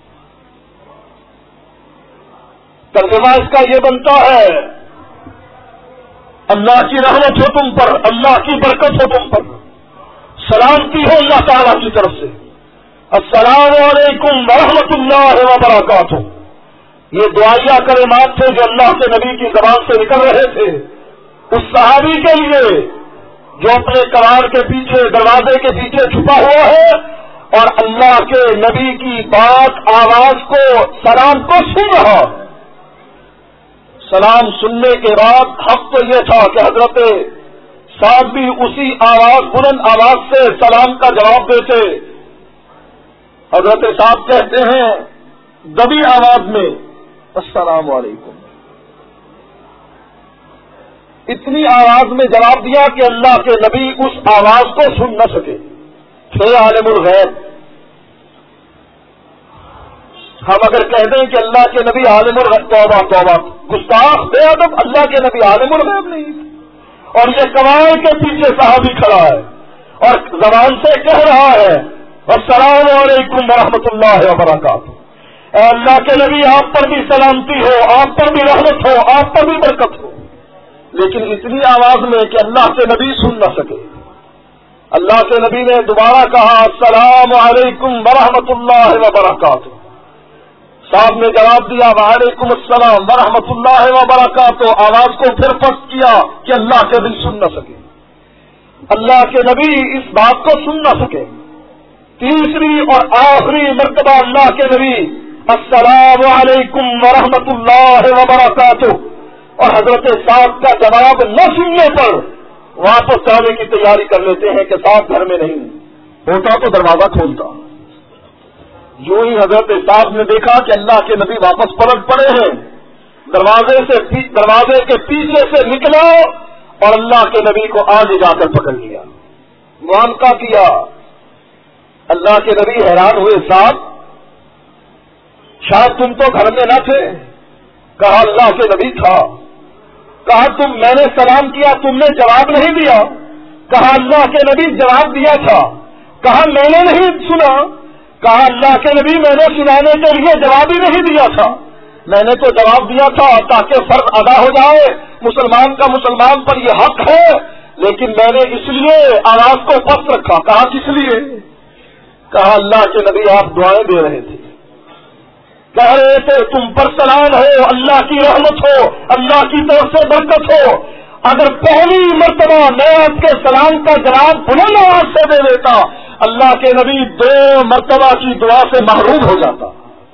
ترجمہ اس کا یہ بنتا ہے، اللہ کی رحمت ہو تم پر، اللہ کی برکت ہو تم پر، سلامتی ہو اللہ تعالیٰ کی طرف سے. السلام علیکم ورحمۃ اللہ وبرکاتہ. یہ دعائیہ کلمات تھے جو اللہ کے نبی کی زبان سے نکل رہے تھے اس صحابی کے لیے جو اپنے کمار کے پیچھے، دروازے کے پیچھے چھپا ہوا ہے اور اللہ کے نبی کی بات آواز کو، سلام کو سن رہا. سلام سننے کے بعد حق تو یہ تھا کہ حضرت سعد بھی اسی آواز، بلند آواز سے سلام کا جواب دیتے. حضرت صاحب کہتے ہیں دبی آواز میں السلام علیکم. اتنی آواز میں جواب دیا کہ اللہ کے نبی اس آواز کو سن نہ سکے. تھے عالم الغیب. ہم اگر کہہ دیں کہ اللہ کے نبی عالم الغیب، توبہ توبہ، گستاخ بے ادب، اللہ کے نبی عالم الغیب نہیں، اور یہ کمائے کے پیچھے صحابی کھڑا ہے اور زبان سے کہہ رہا ہے السلام علیکم ورحمۃ اللہ وبرکاتہ، اے اللہ کے نبی آپ پر بھی سلامتی ہو، آپ پر بھی رحمت ہو، آپ پر بھی برکت ہو، لیکن اتنی آواز میں کہ اللہ کے نبی سن نہ سکے۔ اللہ کے نبی نے دوبارہ کہا السلام علیکم ورحمۃ اللہ وبرکاتہ، صاحب نے جواب دیا وعلیکم السلام ورحمۃ اللہ وبرکاتہ، آواز کو پھر پست کیا کہ اللہ کے نبی سن نہ سکے، اللہ کے نبی اس بات کو سن نہ سکے۔ تیسری اور آخری مرتبہ اللہ کے نبی السلام علیکم ورحمۃ اللہ وبرکاتہ، اور حضرت صاحب کا جواب نہ سننے پر واپس جانے کی تیاری کر لیتے ہیں کہ صاحب گھر میں نہیں ہوتا تو دروازہ کھولتا۔ یوں ہی حضرت صاحب نے دیکھا کہ اللہ کے نبی واپس پلٹ پڑے ہیں، دروازے سے دروازے کے پیچھے سے نکلا اور اللہ کے نبی کو آگے جا کر پکڑ لیا، معانقہ کیا۔ اللہ کے نبی حیران ہوئے، صاحب شاید تم تو گھر میں نہ تھے؟ کہا اللہ کے نبی تھا۔ کہا تم میں نے سلام کیا تم نے جواب نہیں دیا؟ کہا اللہ کے نبی جواب دیا تھا۔ کہا میں نے نہیں سنا؟ کہا اللہ کے نبی میں نے سنانے کے لیے جواب ہی نہیں دیا تھا، میں نے تو جواب دیا تھا تاکہ فرض ادا ہو جائے، مسلمان کا مسلمان پر یہ حق ہے، لیکن میں نے اس لیے آواز کو پست رکھا۔ کہا کس لیے؟ کہا اللہ کے نبی آپ دعائیں دے رہے تھے، کہہ رہے تھے تم پر سلام ہو، اللہ کی رحمت ہو، اللہ کی طرف سے برکت ہو۔ اگر پہلی مرتبہ میں آپ کے سلام کا جواب بلند آواز سے دے دیتا، اللہ کے نبی دو مرتبہ کی دعا سے محروم ہو جاتا۔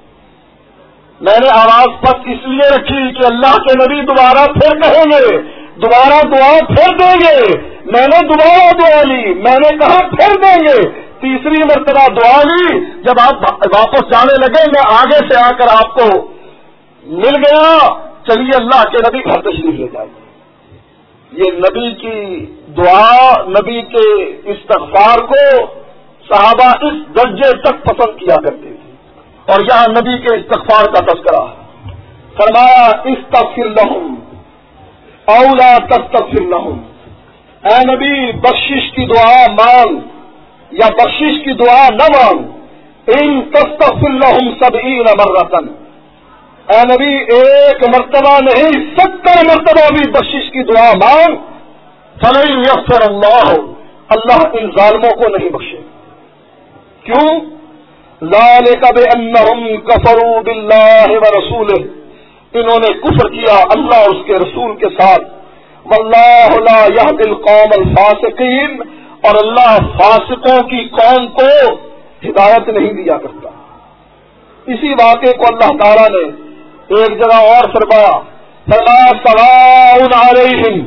میں نے آواز پست اس لیے رکھی کہ اللہ کے نبی دوبارہ پھر کہیں گے، دوبارہ دعا پھر دیں گے۔ میں نے دوبارہ دعا لی، میں نے کہا پھر دیں گے، تیسری مرتبہ دعا لی۔ جب آپ واپس جانے لگے میں آگے سے آ کر آپ کو مل گیا، چلیے اللہ کے نبی گھر تشریف لے جائیے۔ یہ نبی کی دعا، نبی کے استغفار کو صحابہ اس درجے تک پسند کیا کرتے تھے، اور یہاں نبی کے استغفار کا تذکرہ ہے۔ فرمایا استغفر لہم او لا تستغفر لہم، اے نبی بخشش کی دعا مانگ یا بخشش کی دعا نہ مانگ، ان تستغفر لہم سبعین مرتن، اے نبی ایک مرتبہ نہیں ستر مرتبہ بھی بخشش کی دعا مانگ، فلن یغفر اللہ، اللہ ان ظالموں کو نہیں بخشے۔ کیوں؟ ذالک بانہم کفروا باللہ ورسولہ، انہوں نے کفر کیا اللہ اور اس کے رسول کے ساتھ، واللہ لا یہدی القوم الفاسقین، اور اللہ فاسقوں کی قوم کو ہدایت نہیں دیا کرتا۔ اسی واقعے کو اللہ تعالیٰ نے ایک جگہ اور فرمایا، فرمایا سواء علیہم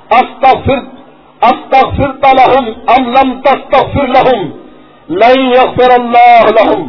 استغفرت استغفرت لہم ام لم تستغفر لہم لن یغفر اللہ لہم،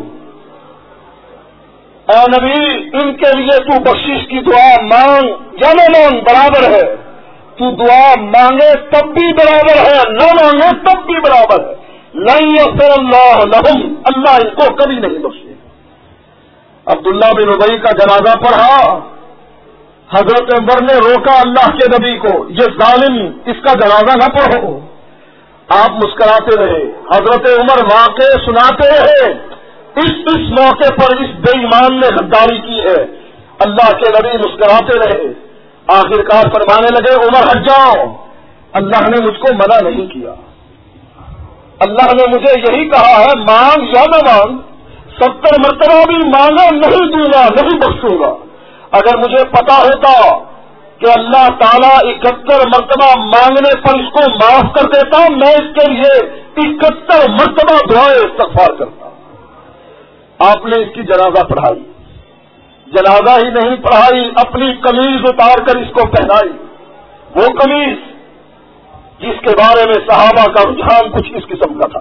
اے نبی ان کے لیے تو بخشش کی دعا مانگ یا نہ مانگ برابر ہے، تو دعا مانگے تب بھی برابر ہے، نہ مانگے تب بھی برابر ہے، لن یغفر اللہ لہم، اللہ ان کو کبھی نہیں بخشے۔ عبداللہ بن ابی کا جنازہ پڑھا، حضرت عمر نے روکا اللہ کے نبی کو، یہ ظالم اس کا جنازہ نہ پڑھو، آپ مسکراتے رہے۔ حضرت عمر واقع سناتے رہے، اس اس موقع پر اس بے ایمان نے غداری کی ہے، اللہ کے نبی مسکراتے رہے۔ آخر کار فرمانے لگے عمر ہٹ جاؤ، اللہ نے مجھ کو منع نہیں کیا، اللہ نے مجھے یہی کہا ہے مانگ یا نہ مانگ، ستر مرتبہ بھی مانگا نہیں دوں گا، نہیں بخشوں گا۔ اگر مجھے پتا ہوتا کہ اللہ تعالیٰ اکہتر مرتبہ مانگنے پر اس کو معاف کر دیتا، میں اس کے لیے اکہتر مرتبہ دعائیں استغفار کرتا۔ آپ نے اس کی جنازہ پڑھائی، جنازہ ہی نہیں پڑھائی، اپنی قمیض اتار کر اس کو پہنائی، وہ قمیض جس کے بارے میں صحابہ کا رجحان کچھ اس قسم کا تھا۔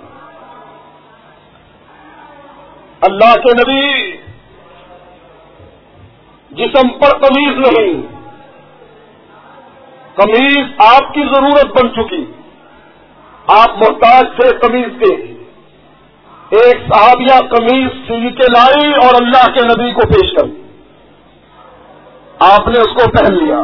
اللہ کے نبی جسم پر قمیض نہیں، قمیض آپ کی ضرورت بن چکی، آپ محتاج تھے قمیض کے، ایک صحابیہ قمیض سی کے لائی اور اللہ کے نبی کو پیش کر دی. آپ نے اس کو پہن لیا.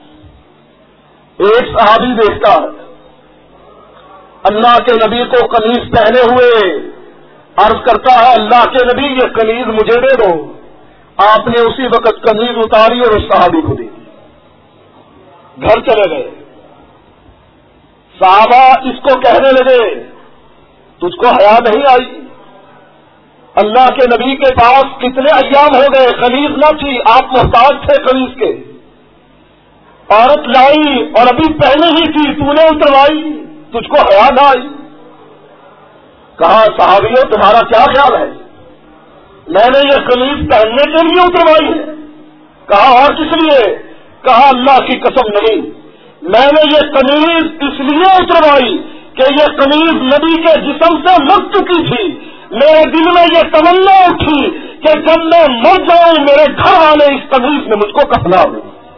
ایک صحابی دیکھتا ہے اللہ کے نبی کو قمیض پہنے ہوئے، عرض کرتا ہے اللہ کے نبی یہ قمیض مجھے دے دو. آپ نے اسی وقت قمیض اتاری اور اس صحابی کو دی. گھر چلے گئے. صحابہ اس کو کہنے لگے تجھ کو حیا نہیں آئی؟ اللہ کے نبی کے پاس کتنے ایام ہو گئے، قمیض نہ تھی، آپ محتاج تھے قمیض کے، عورت لائی اور ابھی پہلے ہی تھی، تو نے اتروائی، تجھ کو حیا نہ آئی؟ کہا صحابیوں تمہارا کیا خیال ہے؟ میں نے یہ قمیض پہننے کے لیے اتروائی ہے. کہا اور کس لیے؟ کہا اللہ کی قسم نہیں، میں نے یہ قمیض اس لیے اتروائی کہ یہ قمیض نبی کے جسم سے لگ چکی تھی. میرے دل میں یہ تمنا اٹھی کہ جب میں مر جاؤں میرے گھر والے اس قمیض میں مجھ کو کفنا ہو،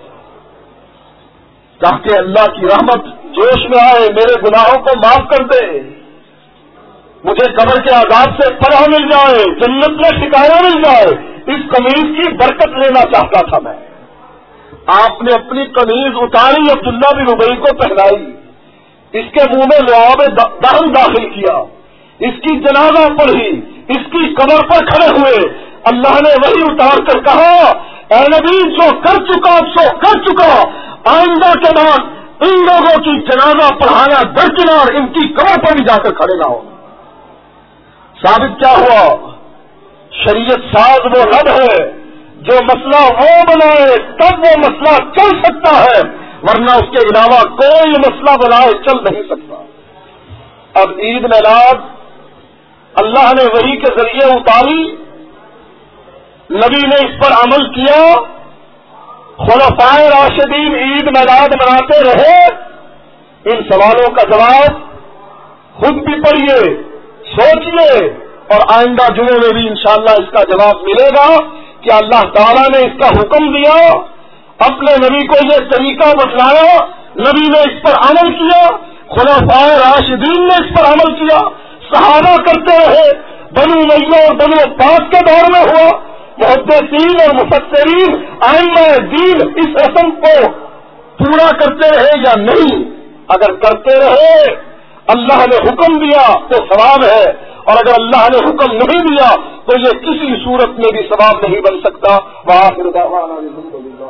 تاکہ اللہ کی رحمت جوش میں آئے، میرے گناہوں کو معاف کر دے، مجھے قبر کے عذاب سے پناہ مل جائے، جنت میں ٹھکانہ مل جائے. اس قمیض کی برکت لینا چاہتا تھا میں. آپ نے اپنی قمیض اتاری، عبداللہ بن ابی کو پہنائی، اس کے منہ میں لعاب دہن داخل کیا، اس کی جنازہ پڑھی، اس کی قبر پر کھڑے ہوئے. اللہ نے وہی اتار کر کہا اے نبی جو کر چکا سو کر چکا، آئندہ کے بعد ان لوگوں کی جنازہ پڑھانا درکنار، ان کی قبر پر بھی جا کر کھڑے نہ ہو. ثابت کیا ہوا؟ شریعت ساز وہ رب ہے جو مسئلہ وہ بنائے تب وہ مسئلہ چل سکتا ہے، ورنہ اس کے علاوہ کوئی مسئلہ بنائے چل نہیں سکتا. اب عید میلاد اللہ نے وحی کے ذریعے اتاری، نبی نے اس پر عمل کیا، خلفائے راشدین عید میلاد مناتے رہے. ان سوالوں کا جواب خود بھی پڑھیے، سوچیے، اور آئندہ جمعے میں بھی انشاءاللہ اس کا جواب ملے گا کہ اللہ تعالیٰ نے اس کا حکم دیا، اپنے نبی کو یہ طریقہ بتلایا، نبی نے اس پر عمل کیا، خلفائے راشدین نے اس پر عمل کیا، صحابہ کرتے رہے، بنو امیہ اور بنو عباس کے دور میں ہوا، محدثین اور مفسرین ائمہ دین اس رسم کو پورا کرتے رہے یا نہیں؟ اگر کرتے رہے، اللہ نے حکم دیا تو ثواب ہے، اور اگر اللہ نے حکم نہیں دیا تو یہ کسی صورت میں بھی ثواب نہیں بن سکتا. وآخر دعوانا الحمدللہ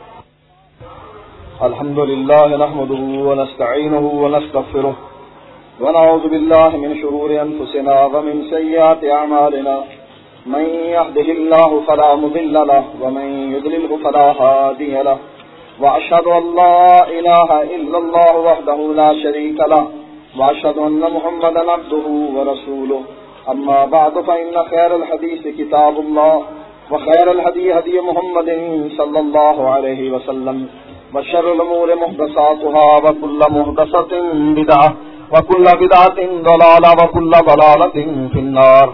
الحمدللہ نحمده ونستعینه ونستغفره ونعوذ باللہ من شرور انفسنا ومن سیئات اعمالنا من يهده الله فلا مضل له ومن يضلل فلا هادي له واشهد ان لا اله الا الله وحده لا شريك له واشهد ان محمدا عبده ورسوله. اما بعد فان خير الحديث كتاب الله وخير الهدي هدي محمد صلى الله عليه وسلم وشر الامور محدثاتها وكل محدثة بدعة وكل بدعة ضلالة وكل ضلالة في النار.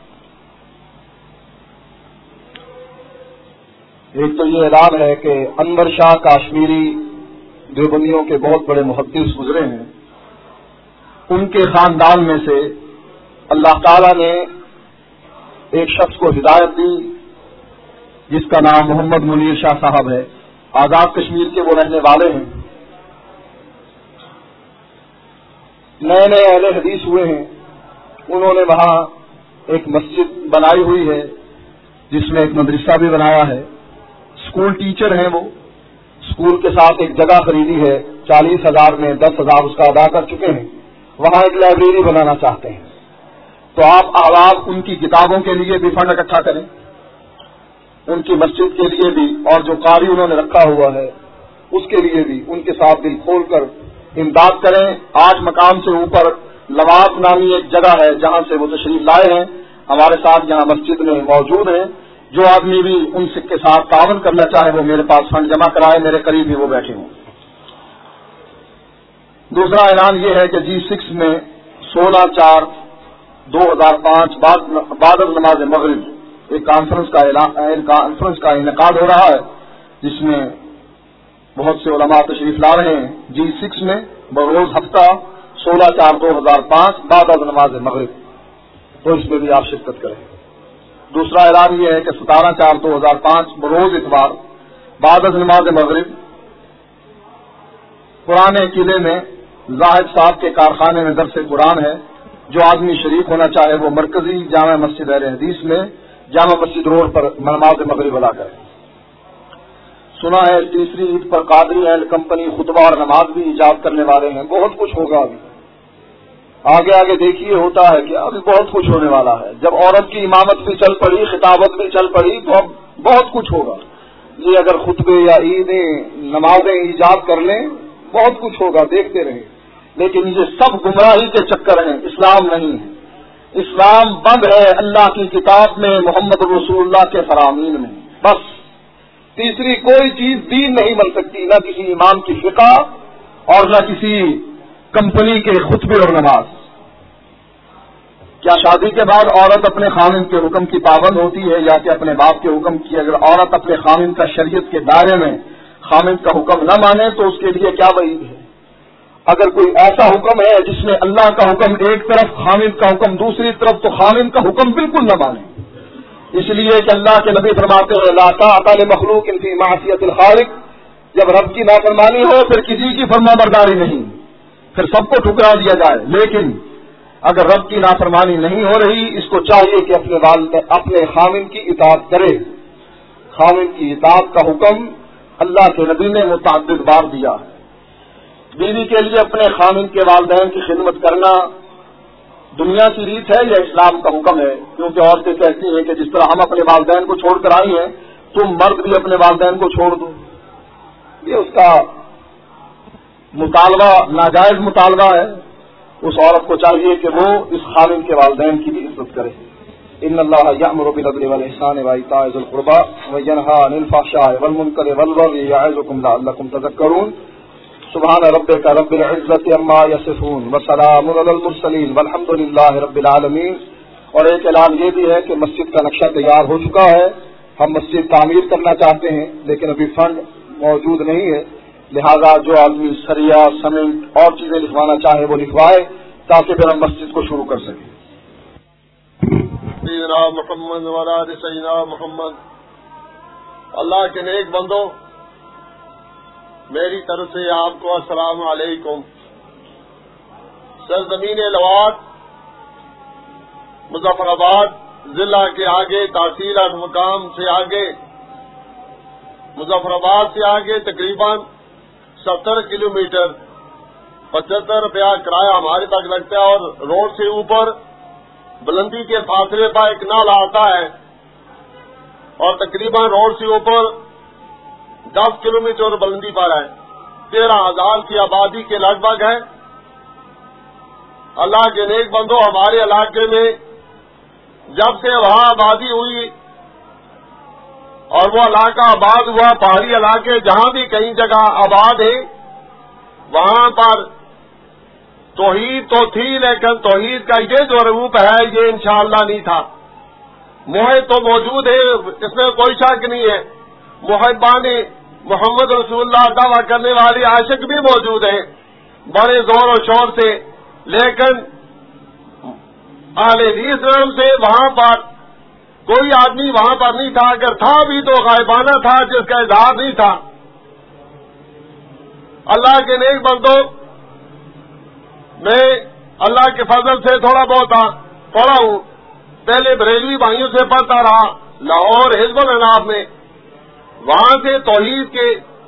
ایک تو یہ اعلان ہے کہ انور شاہ کاشمیری دیوبندیوں کے بہت بڑے محدث گزرے ہیں، ان کے خاندان میں سے اللہ تعالیٰ نے ایک شخص کو ہدایت دی جس کا نام محمد منیر شاہ صاحب ہے. آزاد کشمیر کے وہ رہنے والے ہیں، نئے نئے اہل حدیث ہوئے ہیں. انہوں نے وہاں ایک مسجد بنائی ہوئی ہے جس میں ایک مدرسہ بھی بنایا ہے. اسکول ٹیچر ہیں، وہ اسکول کے ساتھ ایک جگہ خریدی ہے، چالیس ہزار میں دس ہزار اس کا ادا کر چکے ہیں. وہاں ایک لائبریری بنانا چاہتے ہیں. تو آپ احباب ان کی کتابوں کے لیے بھی فنڈ اکٹھا کریں، ان کی مسجد کے لیے بھی، اور جو قاری انہوں نے رکھا ہوا ہے اس کے لیے بھی ان کے ساتھ دل کھول کر امداد کریں. آٹھ مقام سے اوپر لواط نامی ایک جگہ ہے جہاں سے وہ تشریف لائے ہیں، ہمارے ساتھ یہاں مسجد میں موجود ہیں. جو آدمی بھی ان کے ساتھ تعاون کرنا چاہے وہ میرے پاس فنڈ جمع کرائے، میرے قریب ہی وہ بیٹھے ہوں. دوسرا اعلان یہ ہے کہ جی سکس میں سولہ چار دو ہزار پانچ بعد از نماز مغرب ایک کانفرنس کا اعلان کانفرنس کا انعقاد ہو رہا ہے جس میں بہت سے علماء تشریف لا رہے ہیں. جی سکس میں بروز ہفتہ سولہ چار دو ہزار پانچ بعد از نماز مغرب. تو اس میں بھی آپ شرکت کریں۔ دوسرا اعلان یہ ہے کہ ستارہ چار دو ہزار پانچ بروز اتوار بعد از نماز مغرب پرانے قلعے میں زاہد صاحب کے کارخانے میں درس قرآن ہے۔ جو آدمی شریک ہونا چاہے وہ مرکزی جامع مسجد اہل حدیث میں جامع مسجد روڈ پر نماز مغرب ادا کرے۔ سنا ہے تیسری عید پر قادری اہل کمپنی خطبہ اور نماز بھی ایجاد کرنے والے ہیں۔ بہت کچھ ہوگا ابھی، آگے آگے دیکھیے ہوتا ہے کہ ابھی بہت کچھ ہونے والا ہے۔ جب عورت کی امامت بھی چل پڑی، خطابت بھی چل پڑی، تو اب بہت کچھ ہوگا۔ یہ اگر خطبے یا عیدیں نمازیں ایجاد کر لیں بہت کچھ ہوگا، دیکھتے رہیں۔ لیکن یہ سب گمراہی کے چکر ہیں، اسلام نہیں ہے۔ اسلام بند ہے اللہ کی کتاب میں، محمد رسول اللہ کے فرامین میں، بس۔ تیسری کوئی چیز دین نہیں بن سکتی، نہ کسی امام کی فقہ اور نہ کسی کمپنی کے خطبے اور نماز۔ کیا شادی کے بعد عورت اپنے خاوند کے حکم کی پابند ہوتی ہے یا کہ اپنے باپ کے حکم کی؟ اگر عورت اپنے خاوند کا شریعت کے دائرے میں خاوند کا حکم نہ مانے تو اس کے لیے کیا وعید ہے؟ اگر کوئی ایسا حکم ہے جس میں اللہ کا حکم ایک طرف، خاوند کا حکم دوسری طرف، تو خاوند کا حکم بالکل نہ مانے۔ اس لیے کہ اللہ کے نبی فرماتے ہیں لا طاعۃ لمخلوق فی معصیۃ الخالق، جب رب کی نافرمانی ہو پھر کسی کی فرما برداری نہیں، پھر سب کو ٹھکرا دیا جائے۔ لیکن اگر رب کی نافرمانی نہیں ہو رہی، اس کو چاہیے کہ اپنے والد اپنے خاوند کی اطاعت کرے۔ خاوند کی اطاعت کا حکم اللہ کے نبی نے متعدد بار دیا ہے۔ بیوی کے لیے اپنے خاوند کے والدین کی خدمت کرنا دنیا کی ریت ہے یا اسلام کا حکم ہے؟ کیونکہ عورتیں کہتی ہیں کہ جس طرح ہم اپنے والدین کو چھوڑ کر آئی ہیں تم مرد بھی اپنے والدین کو چھوڑ دو۔ یہ اس کا مطالبہ ناجائز مطالبہ ہے۔ اس عورت کو چاہیے کہ وہ اس خاوند کے والدین کی بھی عزت کرے۔ ان اللہ یأمر بالعدل والإحسان وإیتاء ذی القربى وینہی عن الفحشاء والمنکر والبغی یعظکم لعلکم تذکرون۔ سبحان ربک رب العزت عما یصفون وسلام علی المرسلین والحمد للہ رب العالمین۔ اور ایک اعلان یہ بھی ہے کہ مسجد کا نقشہ تیار ہو چکا ہے۔ ہم مسجد تعمیر کرنا چاہتے ہیں لیکن ابھی فنڈ موجود نہیں ہے، لہذا جو آدمی سریا سیمنٹ اور چیزیں لکھوانا چاہے وہ لکھوائے تاکہ پھر ہم مسجد کو شروع کر سکیں۔ سیدنا محمد وعلی آل سیدنا محمد۔ اللہ کے نیک بندو، میری طرف سے آپ کو السلام علیکم۔ سرزمین لواط مظفر آباد ضلع کے آگے، تحصیل مقام سے آگے، مظفر آباد سے آگے تقریباً ستر کلو میٹر، پچہتر روپیہ کرایہ ہمارے تک لگتا ہے، اور روڈ سے اوپر بلندی کے فاصلے پر ایک نالا آتا ہے، اور تقریباً روڈ سے اوپر دس کلو میٹر بلندی پر ہے، تیرہ ہزار کی آبادی کے لگ بھگ ہے۔ اللہ کے نیک بندو، ہمارے علاقے میں جب سے وہاں آبادی ہوئی اور وہ علاقہ آباد ہوا، پہاڑی علاقے جہاں بھی کئی جگہ آباد ہے وہاں پر توحید تو تھی، لیکن توحید کا یہ جو روپ ہے یہ انشاءاللہ نہیں تھا۔ موحد تو موجود ہے، اس میں کوئی شک نہیں ہے، محبان محمد رسول اللہ دعویٰ کرنے والے عاشق بھی موجود ہیں بڑے زور و شور سے، لیکن اہل حدیث سے وہاں پر کوئی آدمی وہاں پر نہیں تھا، اگر تھا بھی تو غائبانہ تھا جس کا اظہار نہیں تھا۔ اللہ کے نیک بندو، میں اللہ کے فضل سے تھوڑا بہت پڑھا ہوں، پہلے بریلوی بھائیوں سے پڑھتا رہا لاہور حزب الاناف میں، وہاں سے توحید کے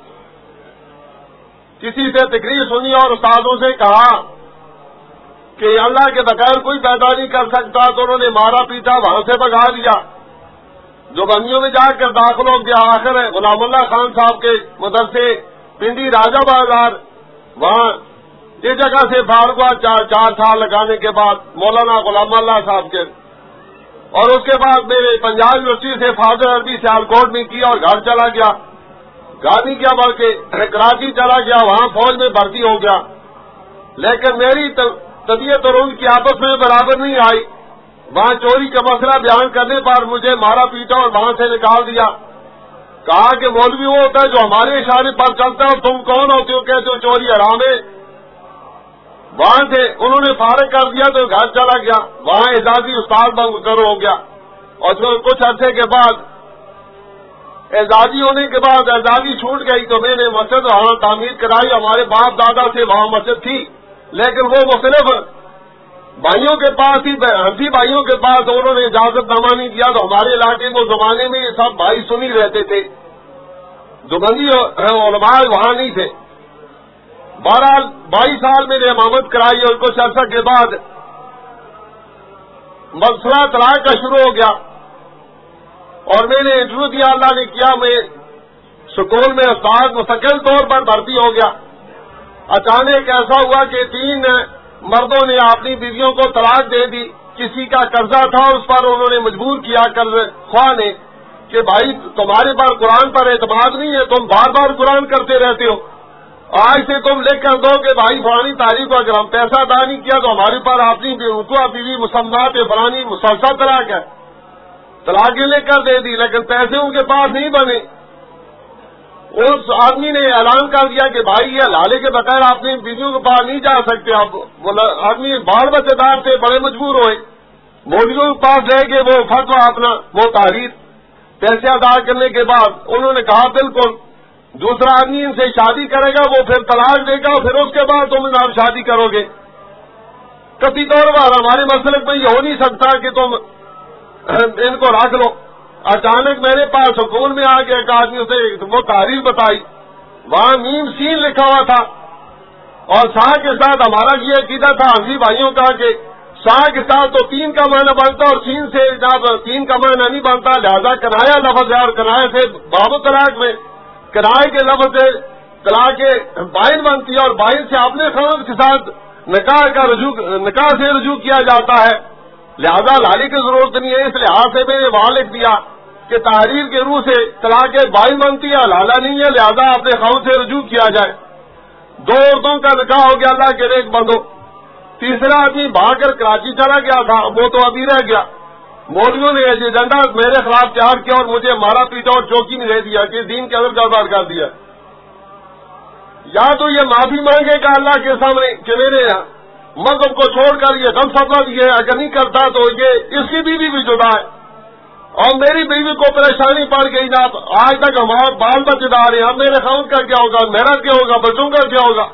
کسی سے تقریر سنی اور استادوں سے کہا کہ اللہ کے بغیر کوئی پیدا نہیں کر سکتا، تو انہوں نے مارا پیٹا، وہاں سے بھگا دیا۔ جو بندیوں میں جا کر داخل ہو گیا، آخر ہے غلام اللہ خان صاحب کے مدرسے پنڈی راجہ بازار، وہاں یہ جگہ سے فارغ ہوا چار چار سال لگانے کے بعد مولانا غلام اللہ صاحب کے، اور اس کے بعد میرے پنجاب یونیورسٹی سے فاضل عربی سیالکوٹ میں کیا اور گھر چلا گیا، گھر نہیں کیا بلکہ کراچی چلا گیا، وہاں فوج میں بھرتی ہو گیا، لیکن میری طبیعت اور ان کی آپس میں برابر نہیں آئی۔ وہاں چوری کا مسئلہ بیان کرنے پر مجھے مارا پیٹا اور وہاں سے نکال دیا، کہا کہ مولوی وہ ہوتا ہے جو ہمارے اشارے پر چلتا ہے، اور تم کون ہوتے ہو کہتے ہو چوری حرام ہے۔ وہاں سے انہوں نے فارغ کر دیا تو گھر چلا گیا، وہاں اعزازی استاد بن کر ہو گیا، اور پھر کچھ عرصے کے بعد اعزازی ہونے کے بعد اعزازی چھوٹ گئی تو میں نے مسجد وہاں تعمیر کرائی. ہمارے باپ دادا سے وہاں مسجد تھی، لیکن وہ مختلف بھائیوں کے پاس ہی، حنفی بھائیوں کے پاس انہوں نے اجازت نامہ نہیں دیا. تو ہمارے علاقے میں زمانے میں یہ سب بھائی سنی رہتے تھے، دیوبندی علماء وہاں نہیں تھے. بہرحال بائیس سال میں نے امامت کرائی اور کچھ عرصہ کے بعد مسئلہ طلاق کا شروع ہو گیا اور میں نے انٹرویو دیا، اللہ نے کیا، میں سکول میں استاد مستقل طور پر بھرتی ہو گیا. اچانک ایسا ہوا کہ تین مردوں نے اپنی بیویوں کو طلاق دے دی. کسی کا قرضہ تھا، اس پر انہوں نے مجبور کیا قرض خواہ نے کہ بھائی تمہارے پاس قرآن پر اعتماد نہیں ہے، تم بار بار قرآن کرتے رہتے ہو، آج سے تم لکھ کر دو کہ بھائی فلانی تاریخ کو اگر ہم پیسہ ادا نہیں کیا تو ہمارے پاس اپنی بیوی مسمات فلانی مسلسل طلاق ہے. طلاقیں لے کر دے دی، لیکن پیسے ان کے پاس نہیں بنے. اس آدمی نے اعلان کر دیا کہ بھائی یہ لالے کے بغیر اپنی بیویوں کے پاس نہیں جا سکتے. اب آدمی بال بچے دار تھے، بڑے مجبور ہوئے، مولویوں کے پاس لے گئے، وہ فتویٰ اپنا وہ تحریر پیسے ادا کرنے کے بعد انہوں نے کہا بالکل دوسرا آدمی ان سے شادی کرے گا، وہ پھر طلاق دے گا، پھر اس کے بعد تم نام شادی کرو گے. کبھی طور پر ہمارے مسلک میں یہ ہو نہیں سکتا کہ تم ان کو رکھ لو. اچانک میرے پاس سکول میں آ کے ایک آدمی سے وہ تحریر بتائی، وہاں میم سین لکھا ہوا تھا اور سا کے ساتھ ہمارا یہ عقیدہ تھا حنفی بھائیوں کا کہ سا کے ساتھ تو تین کا معنی بنتا اور سین سے جب تین کا معنی نہیں بنتا، لہذا کنایا لفظ ہے اور کنائے سے باب طلاق میں کنائے کے لفظ سے طلاق بائن بنتی ہے اور بائن سے اپنے خاوند کے ساتھ نکاح کا رجوع نکاح سے رجوع کیا جاتا ہے. لہذا لالی کی ضرورت نہیں ہے. اس لحاظ سے میں نے وہاں لکھ دیا کہ تحریر کے روح سے طلاق بائن بنتی ہے، لالا نہیں ہے، لہذا اپنے خاوند سے رجوع کیا جائے. دو عورتوں کا نکاح ہو گیا، اللہ کے نیک بندو. تیسرا آدمی بھاگ کر کراچی چلا گیا تھا، وہ تو ابھی رہ گیا. مولویوں نے ایجنڈا میرے خلاف تیار کیا اور مجھے مارا پیٹا اور چوکی میں دے دیا کہ دین کے اندر گڑبڑ کر دیا. یا تو یہ معافی مانگے گا اللہ کے سامنے کہ میرے مذہب کو چھوڑ کر یہ غلط فتویٰ دیے، اگر نہیں کرتا تو یہ اس کی بیوی بھی جدا ہے اور میری بیوی کو پریشانی پڑ گئی نا. آج تک ہمارا بال بچے دار ہیں، اب میرے خاوند کا کیا ہوگا، میرا کیا ہوگا، بچوں کا کیا ہوگا.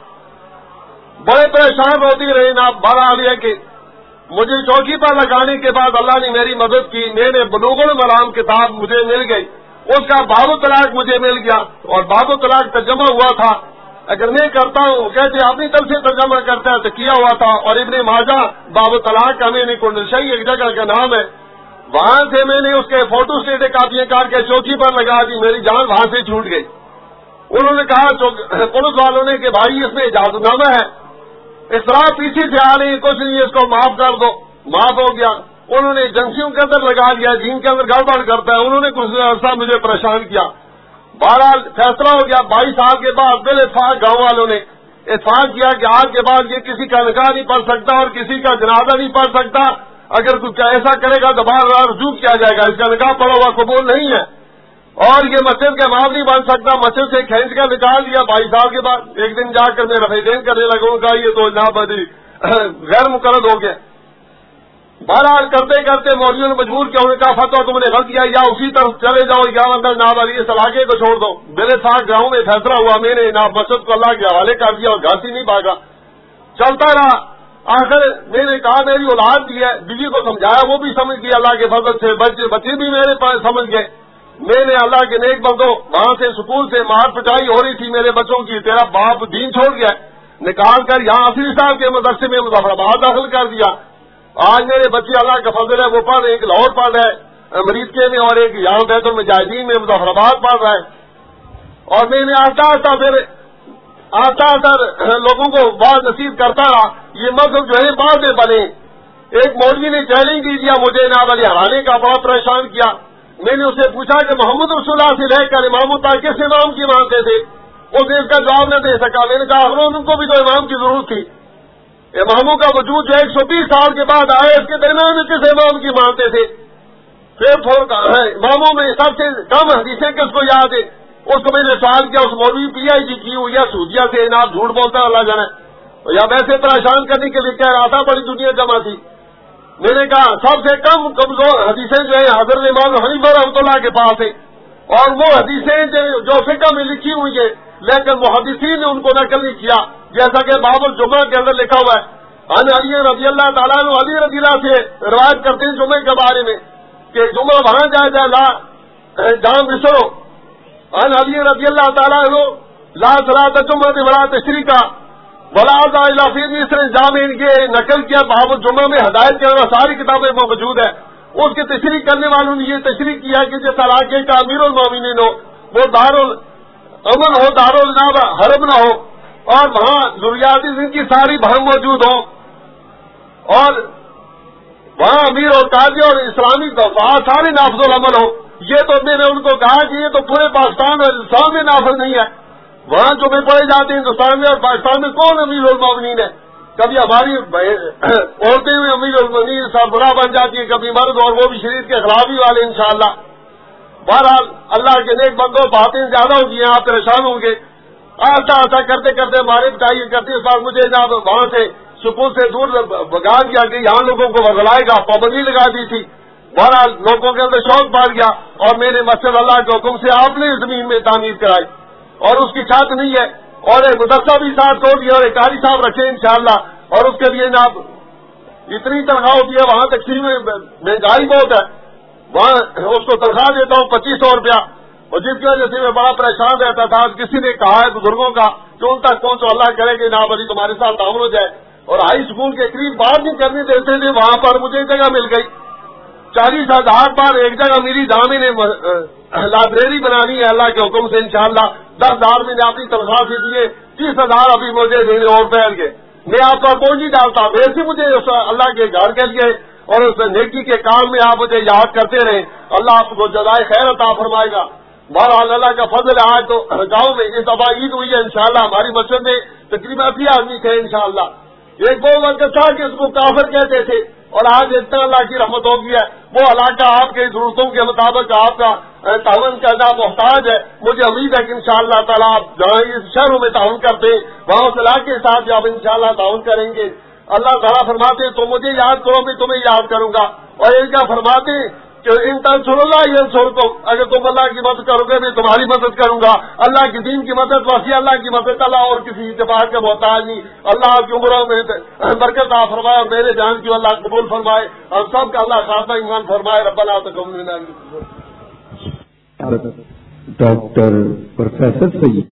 بڑے پریشان ہوتی رہی نا. بہرحال یہ کہ مجھے چوکی پر لگانے کے بعد اللہ نے میری مدد کی. میں نے بلوغ المرام کتاب مجھے مل گئی، اس کا باب طلاق مجھے مل گیا اور باب طلاق ترجمہ ہوا تھا. اگر میں کرتا ہوں کہتے اپنی طرف سے ترجمہ کرتا ہے تو کیا ہوا تھا. اور ابن ماجہ باب طلاق کا میں نے کنڈشائی ایک جگہ کا نام ہے، وہاں سے میں نے اس کے فوٹو اسٹیٹ کاپیاں کاٹ کے چوکی پر لگا دی. میری جان وہاں سے چھوٹ گئی. انہوں نے کہا پولیس والوں نے کہ بھائی اس میں اجازت نامہ ہے، اس طرح پیچھے سے آ رہی کچھ نہیں، اس کو معاف کر دو. معاف ہو گیا. انہوں نے ایجنسیوں کے اندر لگا دیا، جن کے اندر گڑبڑ کرتا ہے. انہوں نے کچھ عرصہ مجھے پریشان کیا. بہرحال فیصلہ ہو گیا. بائیس سال کے بعد بل اتفاق گاؤں والوں نے اتفاق کیا کہ آج کے بعد یہ کسی کا نکاح نہیں پڑھ سکتا اور کسی کا جنازہ نہیں پڑھ سکتا. اگر کچھ ایسا کرے گا تو بار بار رجوع کیا جائے گا. اس کا نکاح پڑا ہوا قبول نہیں ہے اور یہ مسجد کا امام نہیں بن سکتا. مسجد سے کھینچ کر نکال دیا. بائیس سال کے بعد ایک دن جا کر میں رفع دین کرنے لگوں گا، یہ تو نہ بدی غیر مقرر ہو گیا. بہرحال کرتے کرتے مولویوں نے مجبور کیا، انہوں نے کہا فتویٰ تم نے غلط کیا، یا اسی طرف چلے جاؤ یا اندر نہ والی اس علاقے کو چھوڑ دو. میرے ساتھ گاؤں میں فیصلہ ہوا، میں نے نہ مسجد کو اللہ کے حوالے کر دیا اور گھر سے نہیں بھاگا، چلتا رہا. آخر میں نے کہا میری اولاد بھی ہے، بیوی کو سمجھایا، وہ بھی سمجھ گئی اللہ کے فضل سے. بچے بچے بھی میرے پاس سمجھ گئے. میں نے اللہ کے نیک بندوں وہاں سے سکول سے مار پٹائی ہو رہی تھی میرے بچوں کی، تیرا باپ دین چھوڑ گیا، نکال کر یہاں اصلی صاحب کے مدرسے میں مظفر آباد داخل کر دیا. آج میرے بچے اللہ کا فضل ہے، وہ پڑھ رہے، ایک لاہور پڑھ رہا ہے امریکہ میں اور ایک یہاں بیت المجاہدین میں مظفر آباد پڑھ رہا ہے. اور میں نے آہستہ آہستہ پھر آہستہ آہستہ لوگوں کو بات نصیب کرتا رہا. یہ مذہب جو ہے بعد میں بنے. ایک مولوی نے چیلنج دی دیا مجھے ناب علی ہرانے کا، بہت پریشان کیا. میں نے اسے پوچھا کہ محمد رسول اللہ سے رہ کر امام ہوتا کس امام کی مانتے تھے؟ اس نے اس کا جواب نہ دے سکا. میں نے کہا ان کو بھی تو امام کی ضرورت تھی. اماموں کا وجود جو ایک سو بیس سال کے بعد آئے، اس کے درمیان میں کس امام کی مانتے تھے؟ پھر اماموں میں سب سے کم حدیثیں کس کو یاد ہے؟ اس کو میں نے سوال کیا. اس مولوی پی آئی جی کی ہوئی یا سعودیہ سے جناب جھوٹ بولتا ہے اللہ جانے. یا ویسے پریشان کرنے کے لیے کہہ رہا تھا، بڑی دنیا جمع تھی. میں نے کہا سب سے کم کمزور حدیثیں جو ہیں حضرت امام حنیفہ رحمۃ اللہ کے پاس ہیں، اور وہ حدیثیں جو فقہ میں لکھی ہوئی ہیں لیکن محدثین نے ان کو نقل نہیں کیا، جیسا کہ باب الجمعہ کے اندر لکھا ہوا ہے. عن علی رضی اللہ تعالیٰ عنہ، علی رضی اللہ سے روایت کرتے ہیں جمعے کے بارے میں کہ جمعہ وہاں جائے جائے لا جہاں مصرو. عن علی رضی اللہ تعالیٰ عنہ لا صلاۃ جمعہ ولا تشریکا ولا الا فی مصر جامع، یہ نقل کیا باب الجمعہ میں، ہدایت کے اندر ساری کتابیں وہ موجود ہے. اس کی تشریح کرنے والوں نے یہ تشریح کیا کہ جس علاقے کا امیر المومنین ہو وہ دار الامن ہو، دار الناب حرم نہ ہو، اور وہاں ضروریات ان کی ساری بھرم موجود ہو، اور وہاں امیر اور قاضی اور اسلامی وہاں سارے نافذ العمل ہو. یہ تو میں نے ان کو کہا کہ یہ تو پورے پاکستان اور ہندوستان میں نافذ نہیں ہے. وہاں جو میں پڑھے جاتے ہیں ہندوستان میں اور پاکستان میں کون امیر المومنین ہے؟ کبھی ہماری عورتیں ہوئی امیر المومنین سربراہ بن جاتی ہیں، کبھی مرد، اور وہ بھی شریعت کے خلافی والے انشاءاللہ. بہرحال اللہ کے نیک بندوں باتیں زیادہ ہوگی ہیں، آپ پریشان ہوں گے. آہستہ آہستہ کرتے کرتے ہمارے بتائیے کرتے اس بار مجھے جب وہاں سے سکول سے دور بگا دیا کہ یہاں لوگوں کو بغلائے گا، پابندی لگا دی تھی. بہرحال لوگوں کے اندر شوق بڑھ گیا اور میرے مسجد اللہ کے حکم سے آپ نے زمین میں تعمیر کرائی، اور اس کی چھت نہیں ہے، اور ایک مدرسہ بھی ساتھ کھول دیا، اور ایک قاری صاحب رکھے انشاءاللہ. اور اس کے لیے جناب اتنی تنخواہ ہوتی ہے، وہاں تقسیم میں مہنگائی بہت ہے، وہاں اس کو تنخواہ دیتا ہوں پچیس سو روپیہ، اور جس کی وجہ سے میں بڑا پریشان رہتا تھا. کسی نے کہا ہے بزرگوں کا کہ ان تک پہنچو، اللہ کرے کہ جناب علی تمہارے ساتھ تعاون ہو جائے. اور ہائی اسکول کے قریب بات نہیں کرنے دیتے تھے، وہاں پر مجھے جگہ مل گئی چالیس ہزار پر ایک جگہ میری دامے نے لائبریری بنانی ہے اللہ کے حکم سے انشاءاللہ. دس ہزار میں نے اپنی تنخواہ سے دیے، تیس ہزار ابھی مجھے دینے اور پہل کے میں آپ کا بوجھ نہیں ڈالتا. ویسے مجھے اللہ کے گھر کے لیے اور اس نیکی کے کام میں آپ مجھے یاد کرتے رہیں، اللہ آپ کو جزائے خیر عطا فرمائے گا. بہرحال اللہ کا فضل ہے. آج تو گاؤں میں اس دفعہ عید ہوئی ہے انشاءاللہ، ہماری مسجد میں تقریباً اسی آدمی تھے انشاءاللہ. ایک وہ وقت تھا کہ اس کو کافر کہتے تھے، اور آج اتنا اللہ کی رحمت ہو گئی ہے، وہ علاقہ آپ کی ضرورتوں کے مطابق آپ کا تعاون کرنا محتاج ہے. مجھے امید ہے کہ انشاءاللہ تعالیٰ آپ جہاں اس شہروں میں تعاون کرتے وہاں اس علاقے کے ساتھ آپ انشاءاللہ تعاون کریں گے. اللہ تعالیٰ فرماتے تو مجھے یاد کرو میں تمہیں یاد کروں گا، اور ایک کیا فرماتے کہ ان تنصروا اللہ ینصرکم، اگر تم اللہ کی مدد کرو گے میں تمہاری مدد کروں گا. اللہ کی دین کی مدد وسیع اللہ کی مدد، اللہ اور کسی اعتبار کا محتاج نہیں. اللہ آپ کی عمروں میں برکت عطا فرمائے اور میرے بیان کی اللہ قبول فرمائے، اور سب کا اللہ خاتمہ ایمان فرمائے. ربنا تقبل منا. ڈاکٹر پروفیسر سید